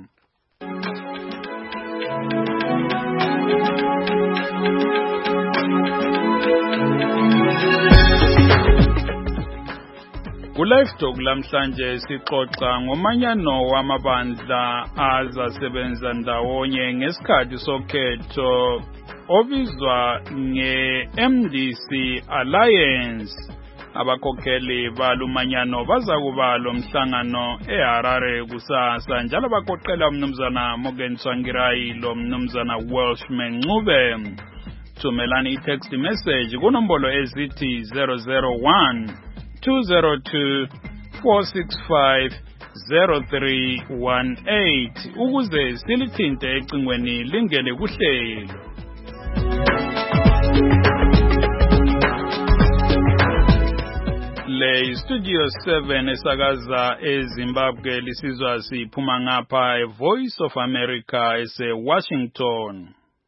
Ku-Livestock lamhlanje sixoxa ngomanyano wamabandla azasebenza ndawonye ngesikhathi sokhetho obizwa nge-MDC Alliance. Abakhokheli balumanyano bazakuba lomhlangano eHarare kusasa njalo bagoqela umnumzana Morgan Tsvangirai lo mnumzana Welshman Ncube. Thumelani i-text message kunombolo ezithi 001-202-465-0318 ukuze silithinte ecingweni lingene kuhlelo. Le Studio 7 esakaza eZimbabwe lisizwa siphuma ngapha Voice of America ese-Washington.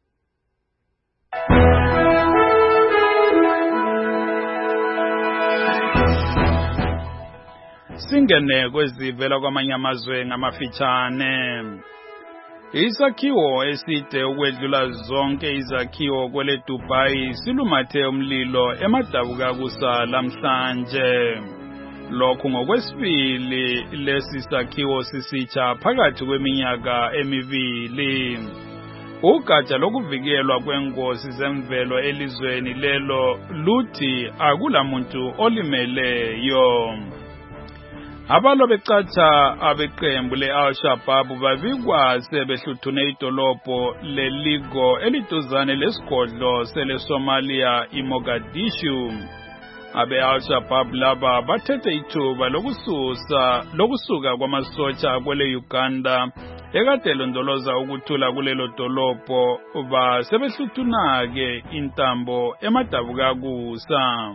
Singene kwezivela kwamanye amazwe ngamafitshane. Isakhiwo eside ukwedlula zonke izakhiwo kwele Dubai silumathe umlilo emadabuka kusa lamhlanje. Lokhu ngokwesibili lesi sakhiwo sisitsha phakathi kweminyaka emibili. Ugatsha lokuvikelwa kwengozi zemvelo elizweni lelo luthi akulamuntu olimeleyo. Abalo becatsha abeqembu le-Al-Shabaab babikwa sebehluthune idolobho leligo eliduzane lesigodlo sele-Somalia iMogadishu. Abe-Al-Shabaab laba bathethe ithuba lokusuka kwamasotsha kwele Uganda ekade londoloza ukuthula kulelo dolobho basebehluthuna-ke intambo emadabuka kusa.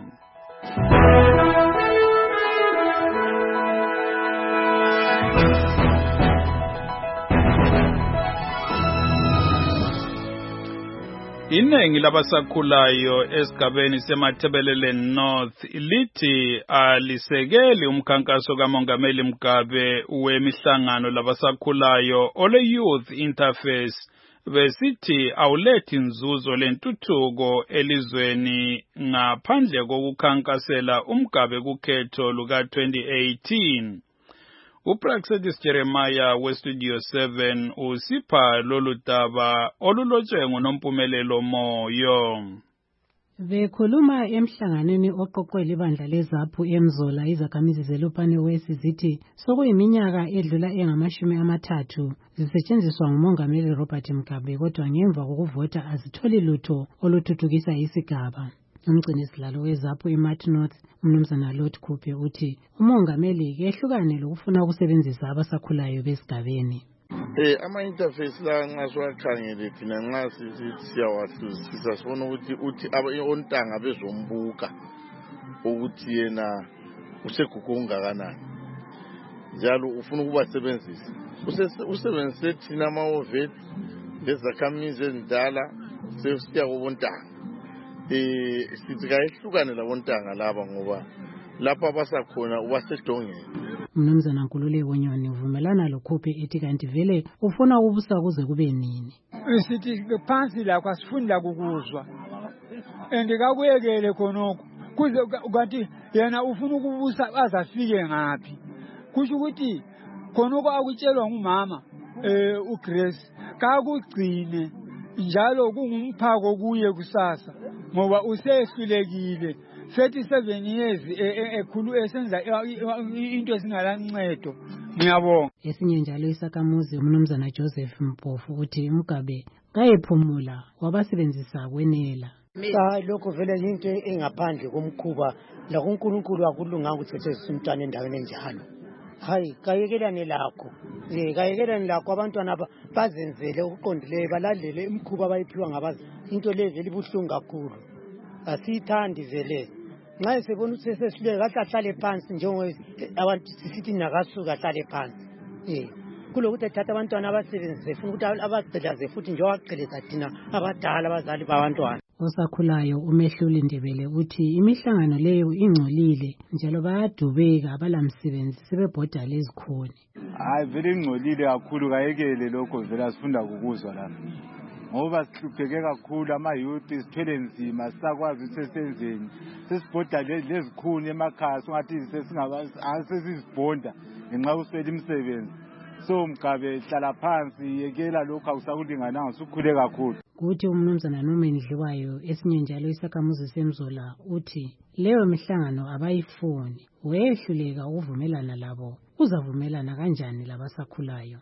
Inengi labasakhulayo esigabeni seMathebelele North lithi alisekeli umkhankaso kaMongameli Mugabe wemihlangano labasakhulayo ole Youth Interface besithi awulethi inzuzo lentuthuko elizweni ngaphandle kokukhankasela uMgabe kukhetho luka 2018. Upraxedis Jeremiah weStudio 7 usipha lolu daba olulotshwe nguNompumelelo Moyo. Bekhuluma emhlanganweni oqoqwe libandla leZAPU eMzola izakhamizi zeLupane West zithi sokuyiminyaka edlula engama-30 zisetshenziswa nguMongameli Robert Mugabe kodwa ngemva kokuvota azitholi lutho oluthuthukisa isigaba. Umgcinisilalo weZAPU eMartin North umnumzana Lord Kuphe uthi umongameli kehlukane lokufuna ukusebenzisa abasakhulayo besigabeni. Ama-interface la nxa siwakhangele thina nxa siyawahlusisa sibona ukuthi ontanga bezombuka ukuthi yena usegugu ungakanani njalo ufuna ukubasebenzisa. Usebenzise thina ama-ovet lezakhamizi ezindala sesiya kubontanga. Sithi kayehlukane labontanga laba ngoba lapha abasakhona ubasedongeni. Mnumzana Nkululeko Nyoni uvumelana loKhuphe ethi kanti vele ufuna ubusa kuze kube nini. Sithi phansi la kwasifunda kukuzwa endikakuyekele khonoko kuze kanti yena ufuna ukubusa azafike ngaphi. Kusho ukuthi khonoko akutshelwa ngumama uGrace kakugcine njalo kungumphako kuye kusasa ngoba usehlulekile 37 years ekhulu esenza into esingalancedo Ngiyabonga. Esinye njalo isakhamuzi umnumzana Joseph Mpofu uthi Mugabe kayephumula wabasebenzisa kwenela. Cha lokho vele into engaphandle komkhuba la kuNkulunkulu akulunganga ukuthethe umntwana endaweni enjalo. Hayi kayekelane lakho. Kayekelane lakho abantwana bazenzele ukuqondileyo balandele imkhuba abayiphiwa ngabazi. Into le vele ibuhlungu kakhulu. Asithandi vele. Nxa sebona ukuthi sesehlule kahle ahlale phansi njengoba abantu sisithi nakasuka ahlale phansi. Kulokuthi ethatha abantwana abasebenzise funa ukuthi abagcilaze futhi njengoba agcileza thina abadala abazali babantwana. Osakhulayo uMehluli Ndebele uthi imihlangano leyo ingcolile njalo bayadubeka abalamsebenzi sebebhoda lezikhoni. Hayi vele ingcolile kakhulu kayekele lokho vele asifunda ukuzwa lapha. Ngoba sihlupheke kakhulu ama-youth sithwele nzima sisakwazi ukuthi sesenzeni. Sesibhoda lezikhuni emakhaya songathi sesizibhonda ngenxa yokuswela imisebenzi. So Mugabe hlala phansi yekela lokho awusakulingananga usukhule kakhulu. Kuthi umnumzana Nomendliwayo esinye njalo isakhamuzi seMzola uthi leyo mihlangano abayifuni wehluleka ukuvumelana labo uzavumelana kanjani labasakhulayo.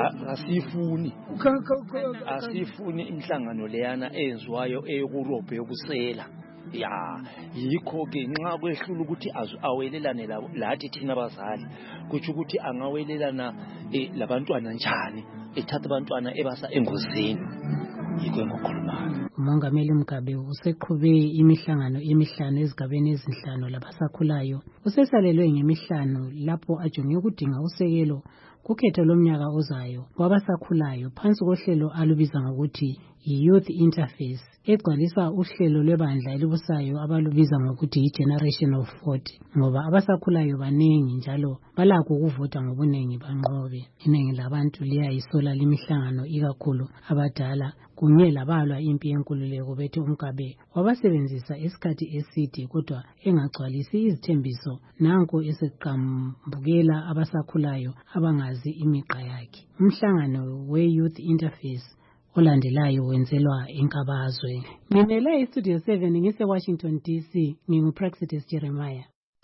Asifuni inhlangano leyana eyenziwayo eyokurobhe yokusela. Yikho ke nxa kwehlula ukuthi awelelane lathi thina abazali kuthi ukuthi angawelelana labantwana njani ethatha abantwana ebasa engozini. Yikho engikhulumayo. Umongameli Mugabe useqhube imihlangano emihlanu ezigabeni ezinhlanu labasakhulayo. Usesalelwe ngemihlanu lapho ajonge ukudinga usekelo kukhetho lomnyaka ozayo wabasakhulayo phansi kohlelo alubiza ngokuthi yi-Youth Interface egcwalisa uhlelo lwebandla elibusayo abalubiza ngokuthi yi-Generation of 40 ngoba abasakhulayo baningi njalo balakho ukuvota ngobunengi banqobe. Iningi labantu liyayisola limihlangano ikakhulu abadala kunye labalwa impi yenkululeko bethi uMgabe wabasebenzisa isikhathi eside kodwa engagcwalisi izithembiso nanko eseqambukela abasakhulayo abangazi imigqa yakhe. Umhlangano we-Youth Interface olandelayo wenzelwa eNkabazwe. Ngimele iStudio 7 ngise-Washington DC, ngingu-Praxitis Jeremiah.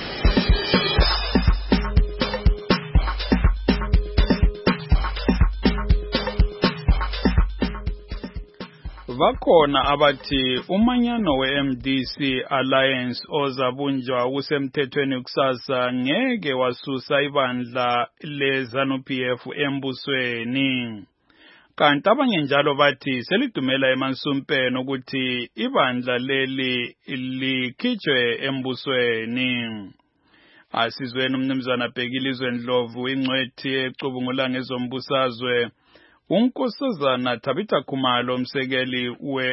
Bakhona abathi umanyano we-MDC Alliance ozabunjwa kusemthethweni kusasa ngeke wasusa ibandla le-ZANU-PF embusweni. Kanti abanye njalo bathi selidumela emansumpeni ukuthi ibandla leli likhitshwe embusweni. Asizweni umnumzana Bhekilizwe Ndlovu ingcwethi ecubungula ngezombusazwe. Unkosazana Tabitha Khumalo umsekeli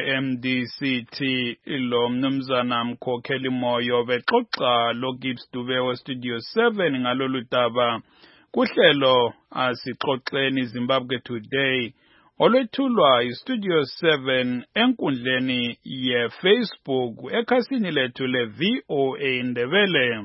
we-MDCT lo mnumzana Mkhokheli Moyo bexoxa lo Gibbs Dube we-Studio 7 ngalolu daba kuhlelo asixoxeni Zimbabwe Today olwethulwa iStudio 7 enkundleni ye-Facebook ekhasini lethu le-VOA Ndebele.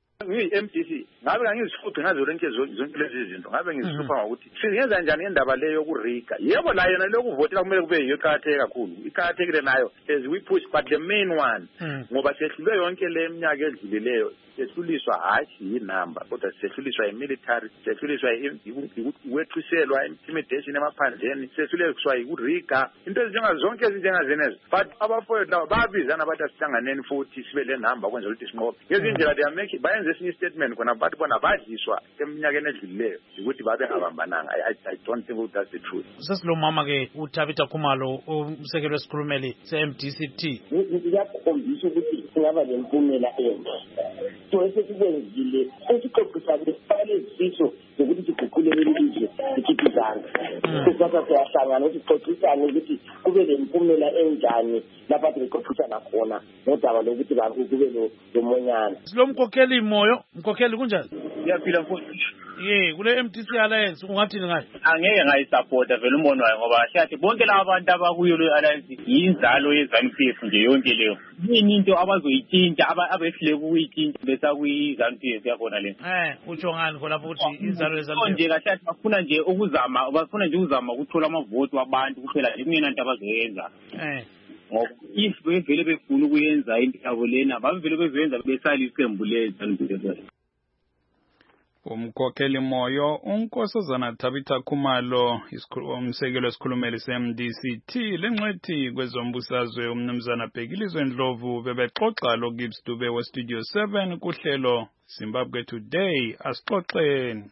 MDC ngabe ngizifuphe ngazo zonke lezi zinto ngabe ngizifupha ngokuthi singenza njani indaba leyo yokurika. Yebo la yena lokuvotela kumele kube yiqhatheke kakhulu iqhathekile nayo as we push but the main one ngoba sehlule yonke le minyaka edlulileyo sehluliswa hayi inamba kodwa sehluliswa imilitary sehluliswa ukwethuselwa intimidation emaphandleni sehluliswa yikurika into ezinjenga zonke ezinjengazenezo but abafowethu laba babizana bathi asihlanganeni futhi sibe le namba kwenza ukuthi sinqobe ngezindlela they make bayenze esinye statement khona bathi bona badliswa eminyakeni edlulileyo ukuthi babe ngabambananga. I don't think that's the truth. Sesilo mama ke uThabitha Khumalo umsekeli wesikhulumeli se-MDCT uyakhombisa ukuthi singaba lempumela enhle so esikwenzile esixoxisana lesifale isifiso zokuthi siguqule lelizwe ikhiphe izandla sesatha siyahlangana ukuthi sixoxisane ukuthi kube lempumela enjani lapha sixoxisana khona nodaba lokuthi kube lomonyana. Silo Mkhokheli Moyo Mkhokheli kunjani? Ngiyaphila mfowethu. Kule MDC Alliance ungathini ngayo? Angeke ngayisupporta vele umbono wayo ngoba siyathi bonke laba abantu abakuyo le alliance yinzalo yeZANU-PF nje yonke leyo. Yini into abazoyitshintsha abehlule ukuyitshintsha besa kuyiZANU-PF yakona le. Utsho ngani khona futhi inzalo yeZANU-PF? Nje kahle bafuna nje ukuzama ukuthola amavoti wabantu kuphela nje kungena into abazoyenza. Ngoba if bevele befuna ukuyenza into yabo lena bavele bezoyenza besala iqembu leZANU-PF. Umkhokheli moyo uNkosazana Tabitha Khumalo umsekelo wesikhulumeli se-MDC lengcwethi kwezombusazwe umnumzana Bhekilizwe Ndlovu bebexoxa loGibbs Dube weStudio 7 kuhlelo Zimbabwe Today. Asixoxeni.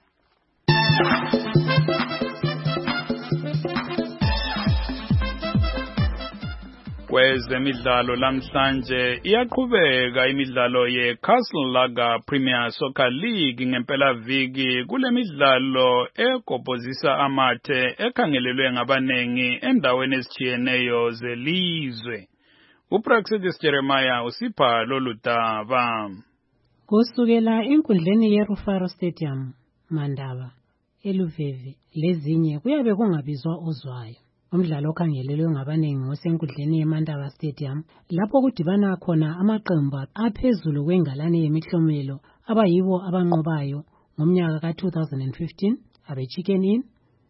Kwezemidlalo lamhlanje iyaqhubeka imidlalo yeCastle Lager Premier Soccer League ngempela viki kulemidlalo egobhozisa amathe ekhangelelwe ngabanengi endaweni ezitshiyeneyo zelizwe. uPraxedis Jeremiah usipha lolu daba. Kusukela enkundleni yeRufaro Stadium, Mandaba, eLuveve lezinye kuyabe kungabizwa ozwayo. Umdlalo okhangelelwe ngabanengi ngosenkundleni yeMandaba Stadium lapho kudibana khona amaqembu aphezulu kwengalane yemihlomelo abayibo abanqobayo ngomnyaka ka-2015 abe-Chicken Inn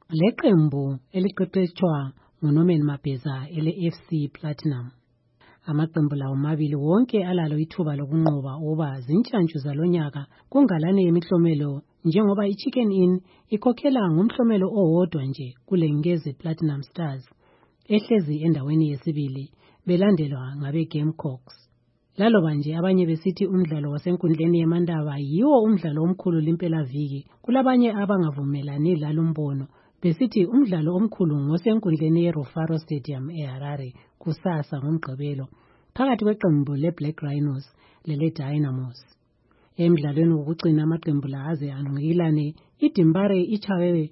leqembu eliqeqetshwa nguNorman Mabheza ele-FC Platinum. Amaqembu lawo mabili wonke alalo ithuba lokunqoba uba zintshantshu zalonyaka kungalane yemihlomelo njengoba iChicken Inn ikhokhela ngomhlomelo owodwa nje kule Ngezi Platinum Stars ehlezi endaweni yesibili belandelwa ngabe Gamecocks. Laloba nje abanye besithi umdlalo wasenkundleni yeMandaba yiwo umdlalo omkhulu limpela viki, kulabanye abangavumelani lalombono besithi umdlalo omkhulu ngosenkundleni yeRufaro Stadium eHarare kusasa ngomgqibelo phakathi kweqembu leBlack Rhinos leleDynamos. Emidlalweni wokucina amaqembu la aze anqikilane, iDimbare ichawe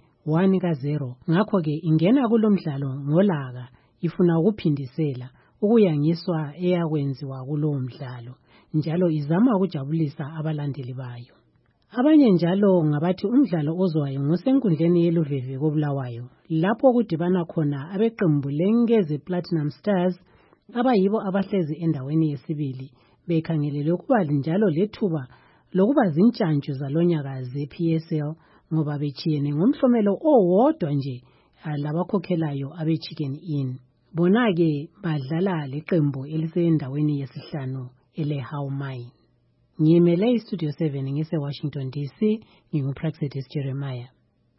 1-0. Ngakho-ke ingena kulomdlalo ngolaka ifuna ukuphindisela ukuyangiswa eyakwenziwa kulowo mdlalo njalo izama ukujabulisa abalandeli bayo. Abanye njalo ngabathi umdlalo ozwayo ngosenkundleni yeLuveve koBulawayo lapho kudibana khona abeqembu leNgezi Platinum Stars abayibo abahlezi endaweni yesibili bekhangelelwe ukuba njalo lethuba lokuba zintshantshu zalonyaka ze-PSL ngoba bechiyene ngomhlomelo owodwa nje labakhokhelayo abe-Chicken Inn. Bona-ke badlala leqembu elisendaweni yesihlanu ele-How Mine. Ngiyimele iStudio 7 ngise-Washington DC, nginguPraxedis Jeremiah.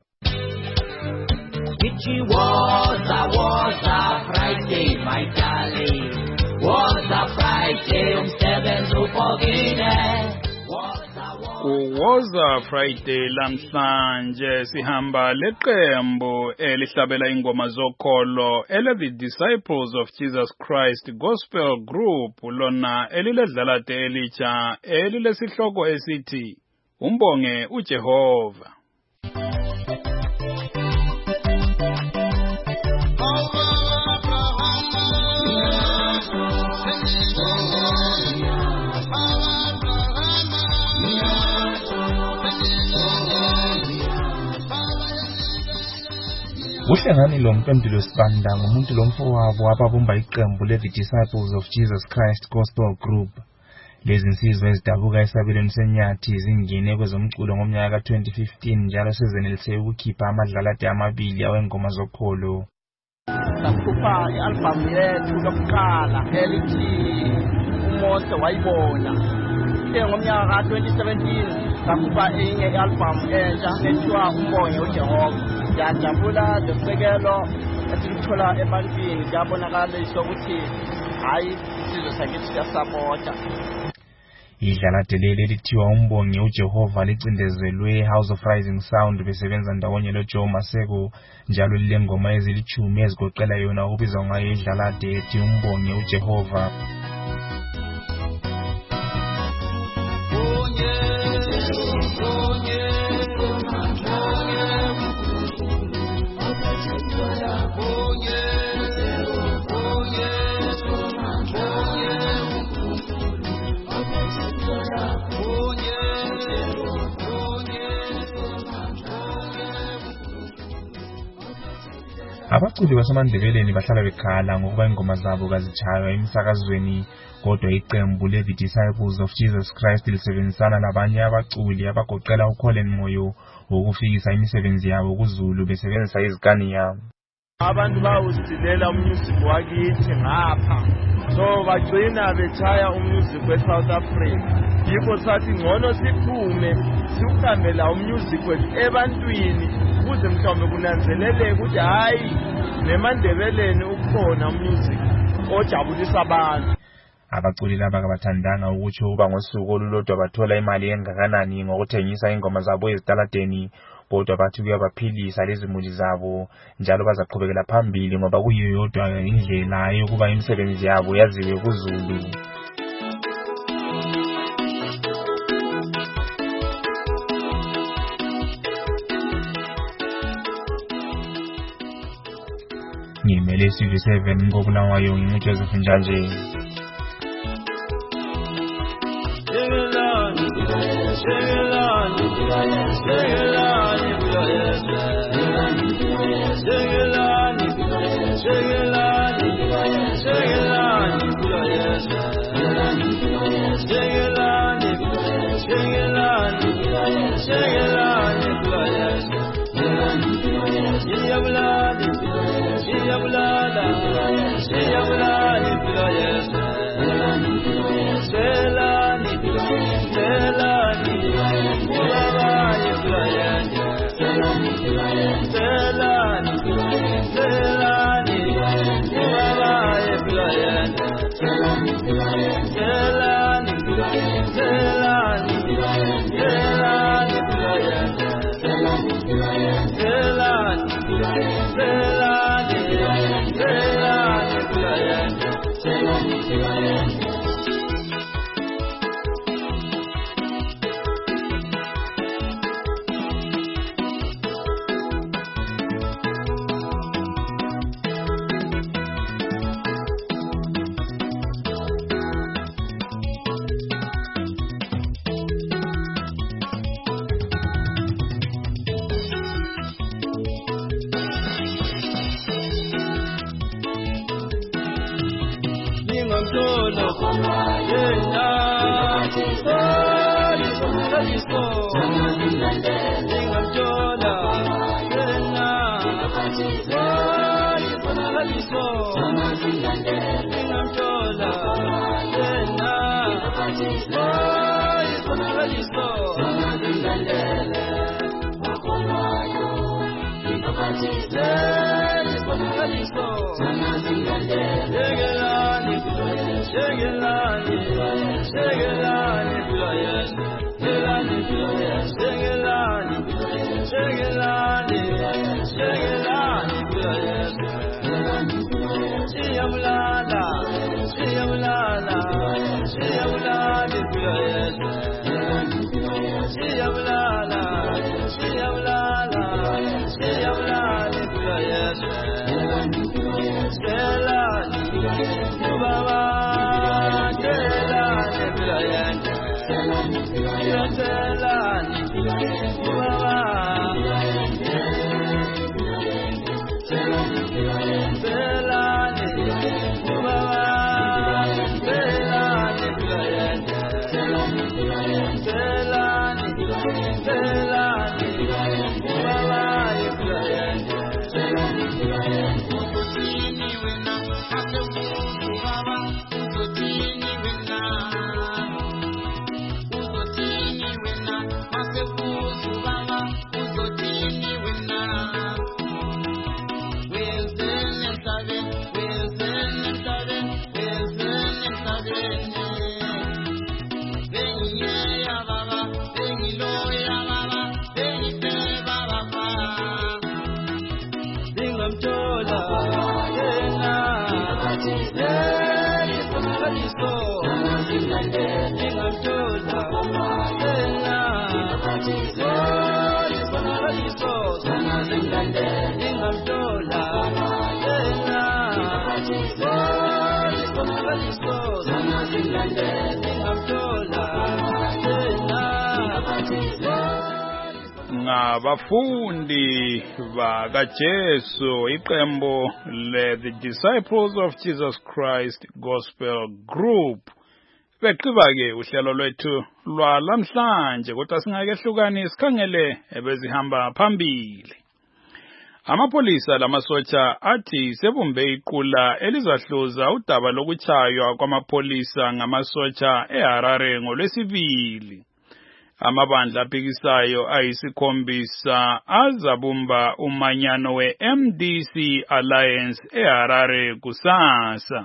Was a Friday, my darling. Was a Friday, umsebenzi upokile. Kuwoza Friday lamhlanje sihamba leqembu elihlabela ingoma zokholo ele-The Disciples of Jesus Christ Gospel Group lona eliledlalade elitsha elilesihloko esithi Umbonge uJehova. Uhlangani lompendulo sibanda ngumuntu lomfowabo ababumba iqembu le-The Disciples of Jesus Christ Gospel Group. Lezi nsizwa ezidabuka esabelweni senyathi zingene kwezomculo ngomnyaka ka-2015 njalo sezenelise ukukhipha amadlalade amabili awengoma zokholo. Sakhupha i-albhamu yethu lokuqala elithi uMose wayibona. Ngomnyaka ka-2017 sakhupha enye i-albhamu entsha ethiwa Umbonge uJehova. Ngiyajabula lesekelo esilithola ebantwini, kuyabonakala ukuthi hayi isizwe sakithi siyasapota. Idlalade leli lithiwa Umbonge uJehova licindezelwe House of Rising Sound besebenza ndawonye loJoe Maseko njalo lilengoma ezilithumi ezigoqela yona ukubizwa ngayo idlalade ethi Umbonge uJehova. Abaculi basemandebeleni bahlala bekhala ngokuba ingoma zabo kazitshaywa emsakazweni, kodwa iqembu le-The Disciples of Jesus Christ lisebenzisana nabanye abaculi abagoqela uColin Moyo ukufikisa imisebenzi yabo kuZulu besebenzisa izikani yabo. Abantu bawusilela umusic wakithi ngapha, so bagcina betshaya umusic we-South Africa. Yikho sathi ngcono siphume siuqambela umusic wethu ebantwini ukuze mhlawumbe kunanzeleleke ukuthi hayi neMandebeleni ukhona umusic ojabulisa abantu. Abaculi laba kabathandanga ukuthi uba ngosuku olulodwa bathola imali engakanani ngokuthengisa ingoma zabo ezitaladeni, kodwa bathi kuyabaphilisa lezi muli zabo njalo bazaqhubekela phambili ngoba kuyiyo yodwa indlela yokuba imisebenzi yabo yaziwe kuZulu. Ngimele CV7 ngobulawayo ngimuJoseph Njanje. Ngabafundi bakaJesu iqembu le Disciples of Jesus Christ Gospel Group beqiba ke uhlelo lwethu lwalamhlanje kodwa singakehlukani sikhangele ebezihamba phambili. Amapolisa lamasotsha athi sebumbe iqula elizahluza udaba lokuchaywa kwamapolisa ngamasotsha eHarare ngolwesibili. Amabandla aphikisayo ayisikhombisa azabumba umanyano we-MDC Alliance eHarare kusasa.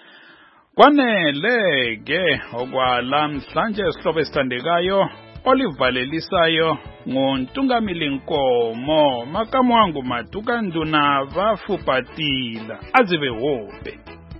Kwanele-ke okwalamhlanje isihlobo esithandekayo olivalelisayo ngontungamili Nkomo makamu wangu Matuka Nduna Vafupatila azibe hobe.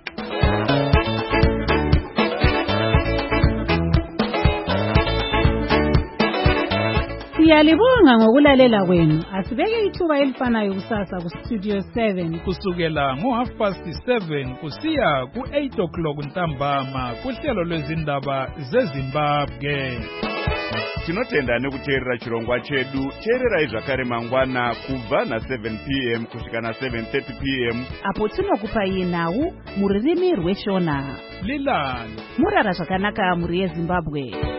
Siyalibonga ngokulalela kwenu. Asibeke ithuba elifanayo kusasa ku Studio 7 kusukela ngo7:30 kusiya ku8 ntambama kuhlelo lwezindaba zeZimbabwe. Tinotenda nekuteerera chirongwa chedu. Teererai zvakare mangwana kubva na7 p.m. kusvika na7:30 p.m. apo tinokupai nhau muririmi rweshona. Lilani murara zvakanaka muri yeZimbabwe.